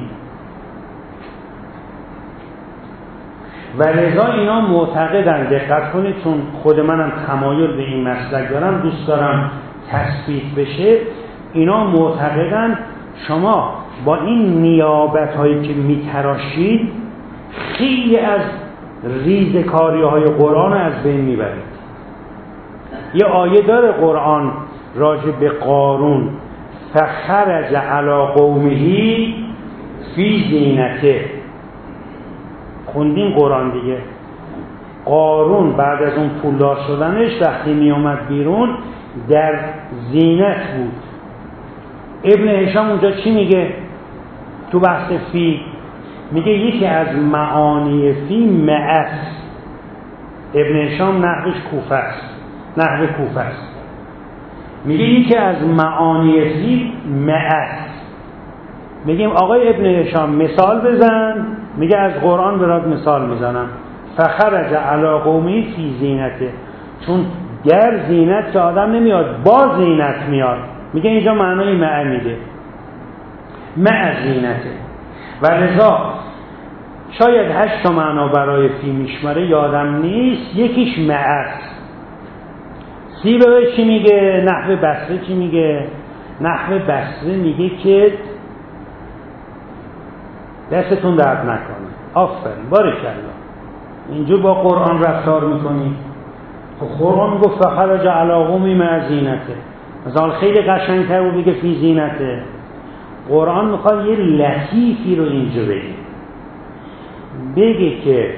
و لذا اینا معتقدن، دقت کنید چون خود منم تمایل به این مسلک دارم، دوست دارم تثبیت بشه، اینا معتقدن شما با این نیابت هایی که میتراشید خیلی از ریزکاری های قرآن از بین میبرید. یه آیه داره قرآن راجع به قارون، فخرج علی قومه فی زینته. خوندیم قرآن دیگه. قارون بعد از اون پولدار شدنش وقتی می اومد بیرون در زینت بود. ابن هشام اونجا چی میگه تو بحث فی؟ میگه یکی از معانی فی معس. ابن هشام نحوش کوفه است، نحو کوفه است. میگه یکی از معانی فی معس. میگیم آقای ابن هشام مثال بزن، میگه از قرآن برات مثال میزنم. فخرج علی قومی فی زینته، چون در زینت که آدم نمیاد، با زینت میاد. میگه اینجا معنای مع میده، مع زینته. و لذا شاید هشت تا معنا برای فی میشماره یادم نیست، یکیش معت. سیبوی چی میگه؟ نحو بصره چی میگه؟ نحو بصره میگه که دستتون درد نکنه. آفرین، بارکالله. اینجور با قرآن رفتار میکنی. قرآن میگه فخرج علی قومی مع زینته، مثلا خیلی قشنگتر بود بگه فی زینته. قرآن میخواد یه لطیفی رو اینجا بگه، بگه که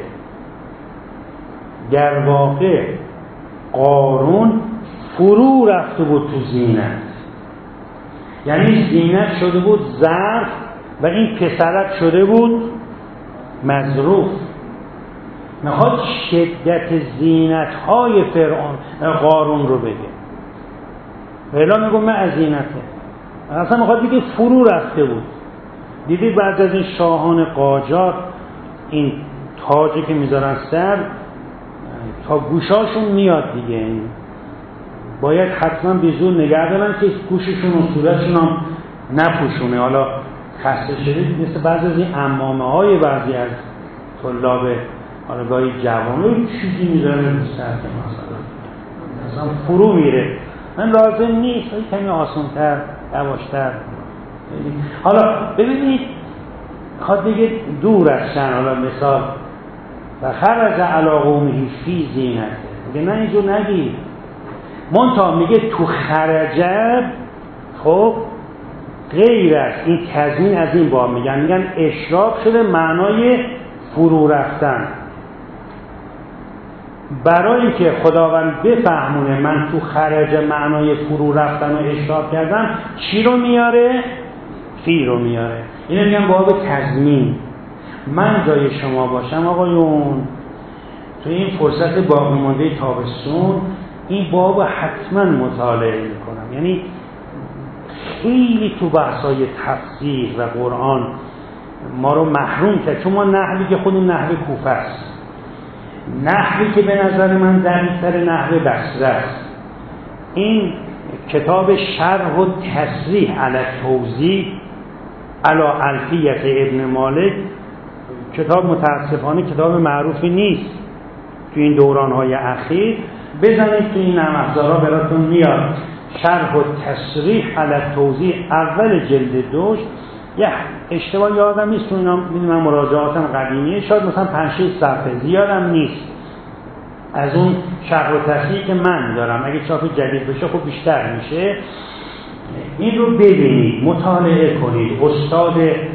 در واقع قارون فرو رفته بود تو زینت، یعنی زینت شده بود ظرف و این پسرک شده بود مظروف. میخواد شدت زینت های فرعون قارون رو بگه. ولی میگم من از زینته، اصلا میخواد بگه فرو رفته بود. دیدید بعد از این شاهان قاجار این تاجی که میذارن سر تا گوشاشون میاد دیگه، باید حتما به زور نگه دارن که گوششون و صورتشون هم نپوشونه. حالا خسته شدید مثل بعضی از این عمامه های بعضی از طلاب حالا گاهی جوانو چیزی میذاره رو سر مثلا مثلا فرو میره. من لازم نیست، کمی آسان‌تر یواشتر. حالا ببینید خواهد بگه دور از شن، حالا مثال و خرج علی قومه فی زینته، میگه نه اینجور نگی، منتها میگه تو خرجه خب غیر است این تضمین از این باب، میگن میگن اشراق شده معنای فرو رفتن. برای اینکه خداوند بفهمونه من تو خرج معنای فرو رفتن و اشراق کردم، چی رو میاره؟ فی رو میاره. اینو میگن باب تضمین. من جای شما باشم آقایون تو این فرصت باقی مانده تابستون این باب حتما مطالعه میکنم. یعنی خیلی تو بحثای تفسیر و قرآن ما رو محروم کرد، چون ما نحوی که خودمون نحو کوفه است، نحوی که به نظر من دقیق‌تر نحو بصره است. این کتاب شرح و تصریح علی توضیح علی الفیت ابن مالک کتاب متاسفانه کتاب معروفی نیست تو این دوران‌های اخیر. بزنید تو این نرم افزارها براتون میاد شرح و تصریح علی توضیح اول جلد دوش. یه اشتباه یادم نیست تو اینا، میدونم مراجعاتم قدیمیه، شاید مثلا پنج شش صفحه، زیادم نیست از اون شرح و تصریحی که من دارم. اگه چاپ جدید بشه خب بیشتر میشه. این رو ببینید، مطالعه کنید. استاد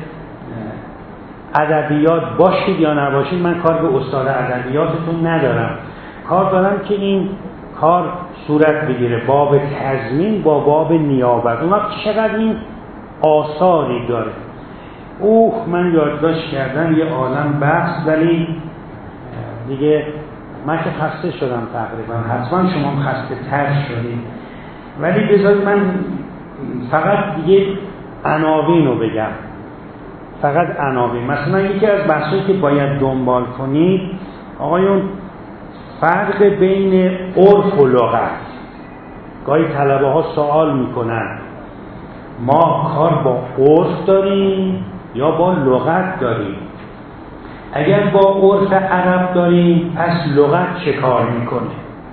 ادبیات باشید یا نباشید، من کار به استاد ادبیاتتون ندارم، کار دارم که این کار صورت بگیره. باب تضمین با باب نیابت، اون وقت چقدر این آثاری داره. اوه من یادداشت کردم یه عالم بحث، ولی دیگه من که خسته شدم تقریبا، حتما شما هم خسته تر شدید، ولی بذارید من فقط دیگه عناوین رو بگم، فقط عناوین. مثلا یکی از بحثایی که باید دنبال کنید آقایون، فرق بین عرف و لغت. گاهی طلبه ها سوال میکنن ما کار با عرف داریم یا با لغت داریم؟ اگر با عرف عرب داریم پس لغت چه کار میکنه؟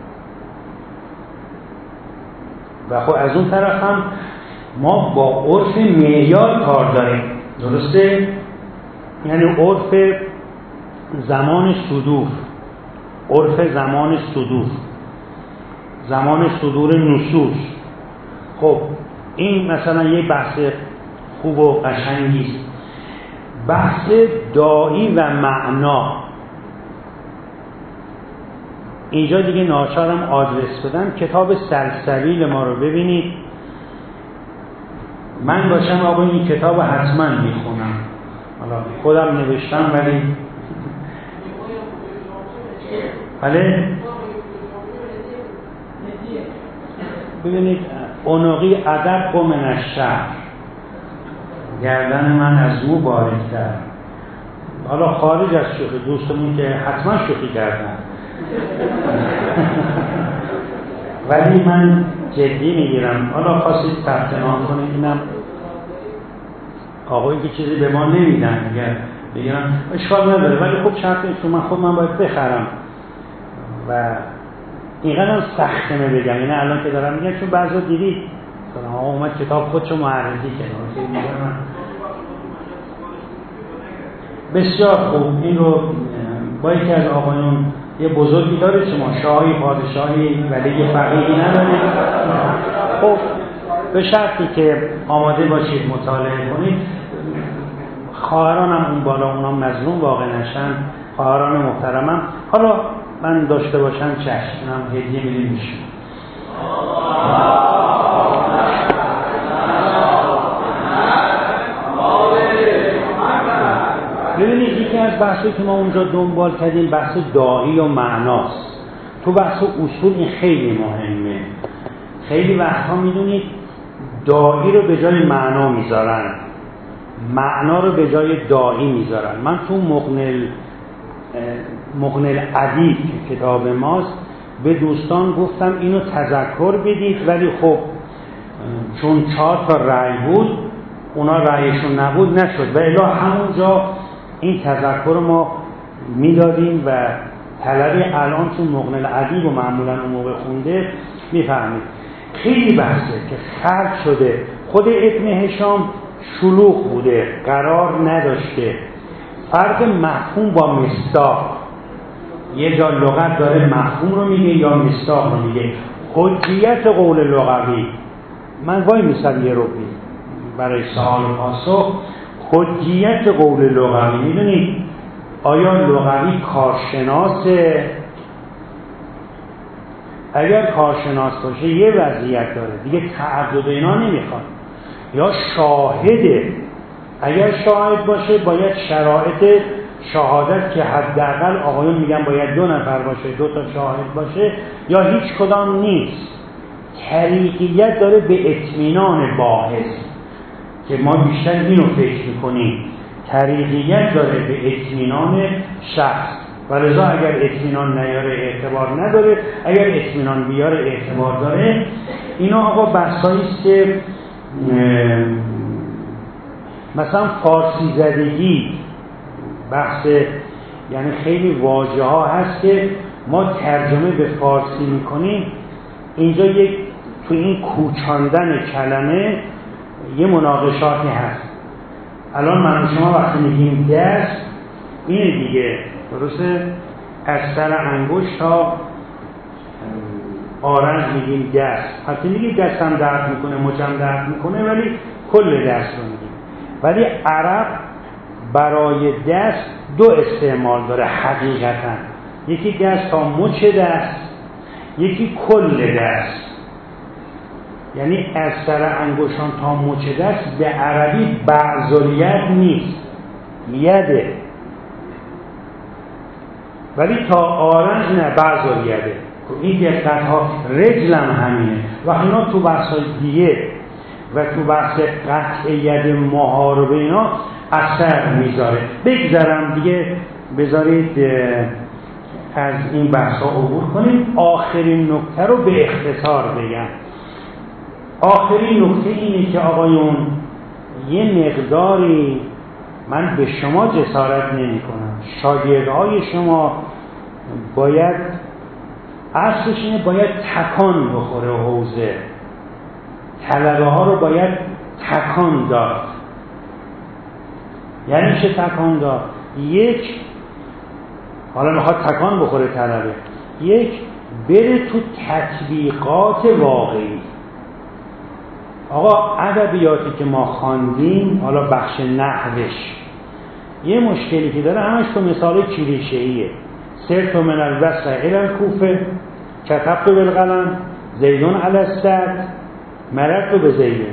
و خب از اون طرف هم ما با عرف معیار کار داریم، درسته؟ یعنی عرف زمان صدور، عرف زمان صدور، زمان صدور نصوص. خب این مثلا یه بحث خوب و قشنگی است. بحث داعی و معنا، اینجا دیگه ناچارم آدرس بدم. کتاب سلسبیل ما رو ببینید. من باشم آقا این کتاب حتما میخونم، حالا خودم نوشتم ولی بله ببینید اونقی ادب و من الشعر، گردن من از مو باریک‌تر. حالا خارج از شوخی، دوستمون که حتما شوخی کردن ولی من جدی میگیرم. حالا خواستید ثبت نام کنید، اینم آقایی که چیزی به ما نمیدن، میگن بگیرم اشکال نداره، ولی خب شرط اینه که من خود من باید بخرم و اینقدر سخته بگم. یعنی الان که دارم میگم چون بعضا دیدید آقا اومد کتاب خودشو معرضی کرد بسیار خوب، این رو با یکی از آقایون یه بزرگی داره، شما شاهی پادشاهی ولی فقیهی ندارید. خب به شرطی که آماده باشید مطالعه کنید. خواهرانم اون بالا اونام مظلوم واقع نشن، خواهران محترمم حالا من داشته باشم چشم، اونم هدیه میدیم میشون. ببینید یکی از بحثی که ما اونجا دنبال کردیم بحث داعی و معناست. تو بحث اصول این خیلی مهمه. خیلی وقتا میدونید داعی رو به جای معنا میذارن، معنا رو به جای داعی میذارن. من تو مغنی مغنی الادیب که کتاب ماست به دوستان گفتم اینو تذکر بدید، ولی خب چون چهار تا رأی بود اونا رأیشون نبود نشد و الا همونجا این تذکر ما میدادیم و طلبی الان چون مغنی الادیب و معمولا اون موقع خونده میفهمید. خیلی بحثه که خلق شده، خود ابن هشام شلوغ بوده، قرار نداشته، فرق مفهوم با مصداق، یه جا لغت داره مفهوم رو میگه یا مصداق رو میگه. حجیت قول لغوی، من وای میسم یه رو بید برای سوال و پاسخ. حجیت قول لغوی میدونید آیا لغوی کارشناسه؟ اگر کارشناس باشه یه وضعیت داره دیگه، تعدد اینا نمیخواد. یا شاهده، اگر شاهد باشه باید شرایط شهادت که حداقل آقایون میگن باید دو نفر باشه، دو تا شاهد باشه، یا هیچ کدام نیست. طریقیت داره به اطمینان باحث که ما بیشتر اینو فکر میکنیم، طریقیت داره به اطمینان شخص و لذا اگر اطمینان نیاره اعتبار نداره، اگر اطمینان بیاره اعتبار داره. اینا آقا بحثایی است که مثلا فارسی زدگی بحث، یعنی خیلی واژه ها هست که ما ترجمه به فارسی میکنیم، اینجا یک تو این کوچاندن کلمه یه مناقشاتی هست. الان من شما وقتی میگیم دست اینه دیگه، درسته؟ از سر انگشت تا آرنج میگیم دست. حتی میگیم دست هم درد میکنه، مچم درد میکنه، ولی کل دست رو میگیم. ولی عرب برای دست دو استعمال داره حقیقتا، یکی دست تا مچ دست، یکی کل دست. یعنی از سر انگشتان تا مچ دست به عربی بعض نیست، یده، ولی تا آرنج نه بعض یده. این دقت ها. رجلم همینه و اینا تو بحث دیگه و تو بحث قطع ید مهار و اینا اثر میذاره. بگذارم دیگه، بذارید از این بحث ها عبور کنیم. آخرین نکته رو به اختصار بگم. آخرین نکته اینه که آقایون یه مقداری من به شما جسارت نمی کنم، شاگردهای شما باید اصلش اینه باید تکان بخوره حوزه، طلبه ها رو باید تکان داد. یعنی چه تکان داد؟ یک، حالا میخواد تکان بخوره طلبه، یک بره تو تطبیقات واقعی. آقا ادبیاتی که ما خواندیم، حالا بخش نحوش یه مشکلی که داره همش تو مثال کلیشه‌ایه. سرت من البصره الی الکوفه، کتبت بالقلم، زیدون علی السد، مررت به زید.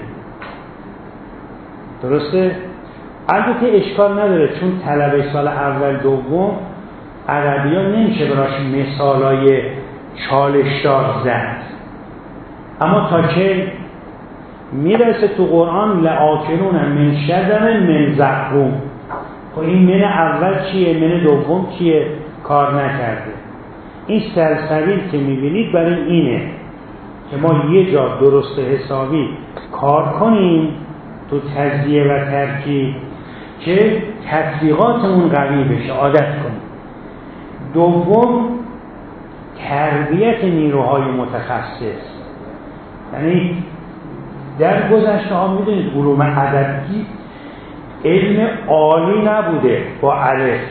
درسته؟ البته اشکال نداره چون طلبه سال اول دوم ادبیات نمیشه براش مثالای چالشدار زد، اما تا که میرسه تو قرآن لآکلون من شجر من زقوم. خب این من اول چیه؟ من دوم چیه؟ کار نکرده. این سلسبیل که میبینید برای اینه که ما یه جا درست حسابی کار کنیم تو تجزیه و ترکیب که تطبیقاتمون قوی بشه، عادت کنیم. دوم تربیت نیروهای متخصص. یعنی در گذشته ها میدونید علوم ادبی علم عالی نبوده با الف،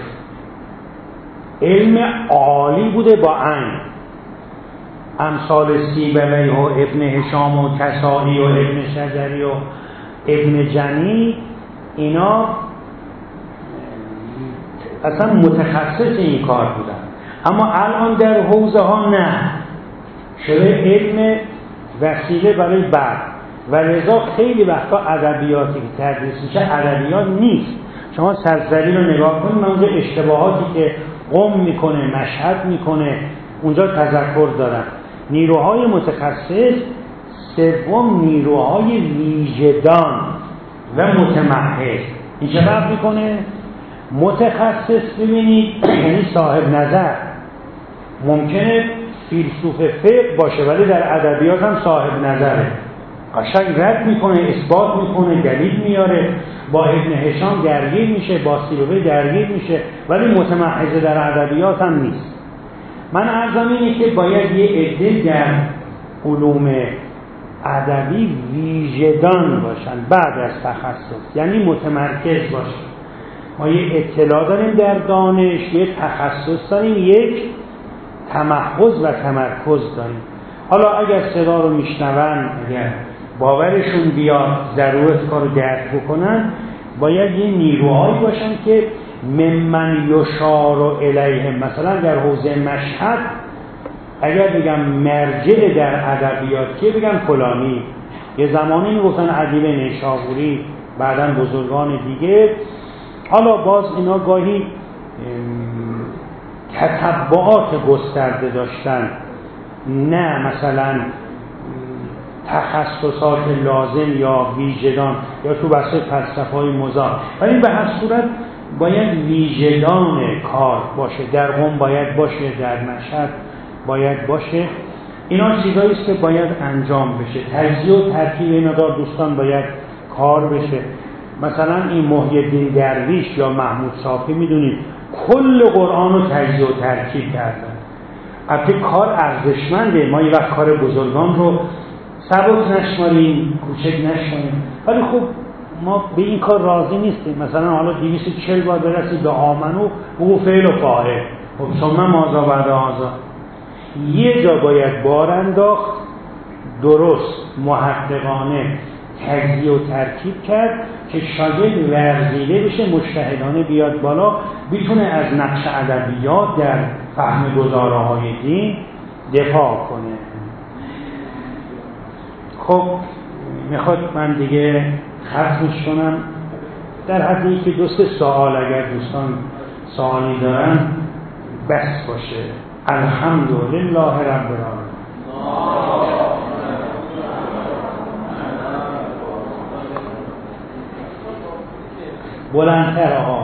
علم عالی بوده با عین. امثال سیبوی و ابن هشام و کسایی و ابن شجری و ابن جنی، اینا اصلا متخصص این کار بودن. اما الان در حوزه ها نه، شده علم وسیله برای بعد و لذا خیلی وقتا ادبیاتی که تدریس میشه ادبیات نیست. شما سرزری رو نگاه کنید، من اونجا اشتباهاتی که قم میکنه، مشهد میکنه، اونجا تذکر دارن. نیروهای متخصص. سوم نیروهای ویژدان و متمحض. این چه فرق میکنه؟ متخصص ببینید یعنی صاحب نظر، ممکنه فیلسوف فقه باشه ولی در ادبیات هم صاحب نظره، قشنگ رد میکنه، اثبات میکنه، دلیل میاره، با ابن هشام درگیر میشه، با سیبوی درگیر میشه، ولی متمحض در ادبیات هم نیست. من عرضم اینه که باید یه عده در علوم ادبی ویژدان باشن بعد از تخصص، یعنی متمرکز باشن. ما یه اطلاع داریم در دانش، یه تخصص داریم، یک تمحض و تمرکز داریم. حالا اگر صدا رو میشنون، اگر باورشون بیاد ضرورت کار رو درک بکنن، باید یه نیروهایی باشن که ممن یشار الیهم. مثلا در حوزه مشهد اگر بگم مرجع در ادبیات که بگم فلانی، یه زمانی میگفتن ادیب نیشابوری، بعدن بزرگان دیگه. حالا باز اینا گاهی تتبعات گسترده داشتن، نه مثلا تخصصات لازم یا ویژدان یا تو بحث فلسفه‌های مضاف، ولی به هر صورت باید ویژدان کار باشه. در قم باید باشه، در مشهد باید باشه. اینا چیزایی است که باید انجام بشه. تجزیه و ترکیب اینا دار دوستان باید کار بشه. مثلا این محی الدین درویش یا محمود صافی میدونید کل قرآن رو تجزیه و ترکیب کردن. البته کار ارزشمنده، ما یه وقت کار بزرگان رو سبک نشماریم، کوچک نشماریم، ولی خب ما به این کار راضی نیستیم. مثلا حالا دویست و چهل بار برسید به آمنو او فعل و فاعل، خب ثم ماذا بعد هذا. یه جا باید بار انداخت، درست محققانه تجزیه و ترکیب کرد که شاگرد ورزیده بشه، مجتهدانه بیاد بالا، بتونه از نقش ادبیات در فهم گزاره‌های دین دفاع کنه. خب میخواد من دیگه ختمش کنم در حدی که دوست سوال اگر دوستان سوالی دارن بس باشه. الحمدلله رب العالمین. بلندتر آقا.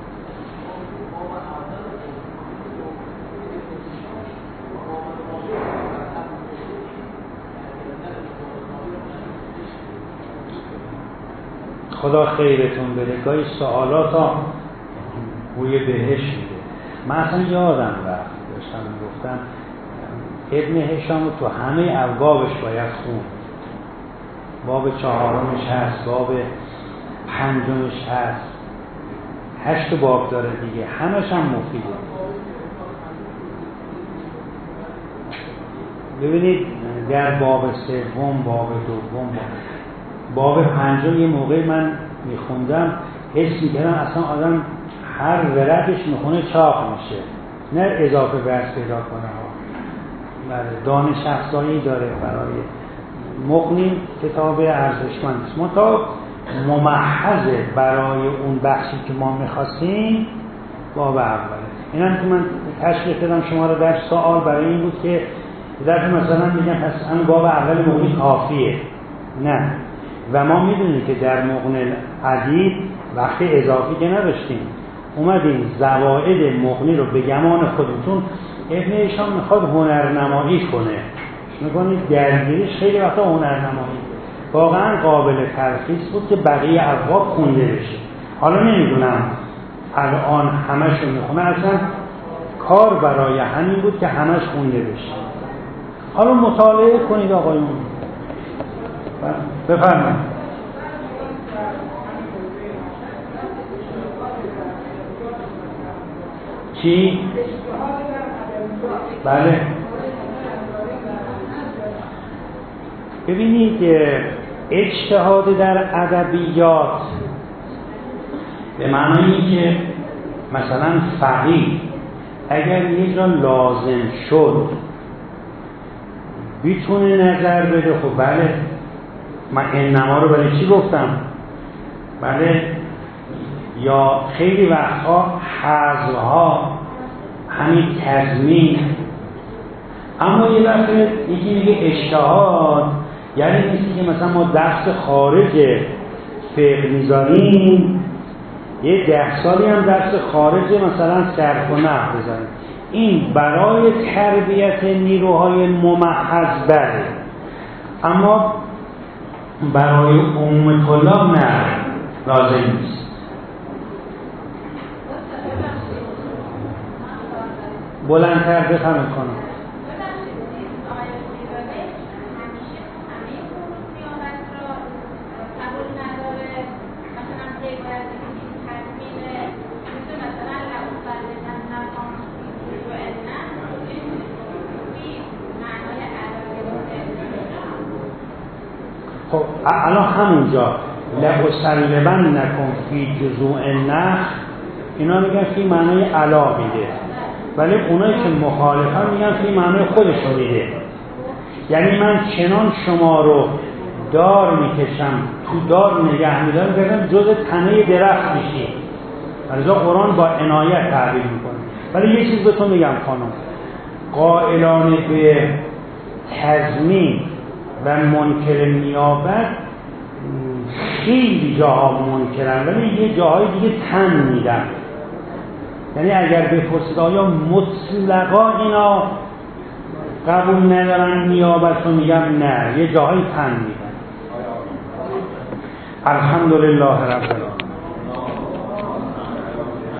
خدا خیرتون بده. گاهی سوالات ها بوی بهش میده. من اصلا یادم رفت داشتم گفتم ابن هشام تو همه ابوابش باید خون. باب چهارمش هست، باب پنجمش هست، هشت باب داره دیگه، همش هم مفیده. ببینید در باب سوم، باب دوم، باب پنجم یه موقع من میخوندم حس میکردم اصلا آدم هر ورقش میخونه چاق میشه، نه اضافه برس پیدا کنه ها. بله دانش افزایی داره برای مقنی، کتاب ارزشمند است. منتها ممحض برای اون بخشی که ما میخواستیم باب اوله. این هم که من تشریح دادم شما رو در سوال برای این بود که در مثلا میگم پس همین باب اول مقنی کافیه. نه، و ما میدونیم که در مقنی عدید وقتی اضافی که نداشتیم، اومدیم زوائد مقنی رو به گمان خودتون. ابن هشام میخواد هنرنمایی کنه، میکنید درگیریش خیلی وقتا هنرنمایی واقعا قابل تلخیص بود که بقیه ابواب خونده بشه. حالا نمیدونم الان همشون میخونه، اصلا کار برای همین بود که همش خونده بشه. حالا مطالعه کنید آقایون. بفرمایید. چی؟ بله. ببینید اجتهاد در ادبیات به معنی که مثلا فقیه اگر یه جا لازم شد بیتونه نظر بده، خب بله من انما رو برای چی گفتم؟ بله. یا خیلی وقتها حذف‌ها همین تضمین. اما یه دفعه یکی میگه اجتهاد یعنی نیستی که مثلا ما درس خارج فقه میذاریم یه ده سالی هم درس خارج مثلا صرف و نحو بذاریم. این برای تربیت نیروهای ممحض بره، اما برای عموم طلاب نه، لازم نیست. بلندتر بفهم کنم. خب الان همونجا لأسلبن نکن فی جذوع النخل اینا میگن فی معنای علا میده، ولی اونایی که مخالفن میگن فی معنای خودشون میده. یعنی من چنان شما رو دار میکشم تو دار نگه میدارم بگم جز تنه درخت میشی. ولذا قرآن با عنایت تعبیر میکنه. ولی یه چیز به تو میگم خانم، قائلان به تضمین و منکر نیابت خیلی جاها منکرن، ولی یه جاهای دیگه تن میدن. یعنی اگر بپرسید آیا مطلقا اینا قبول ندارن نیابت رو، میگم نه، یه جاهای تن میدن. الحمدلله رب العالمین.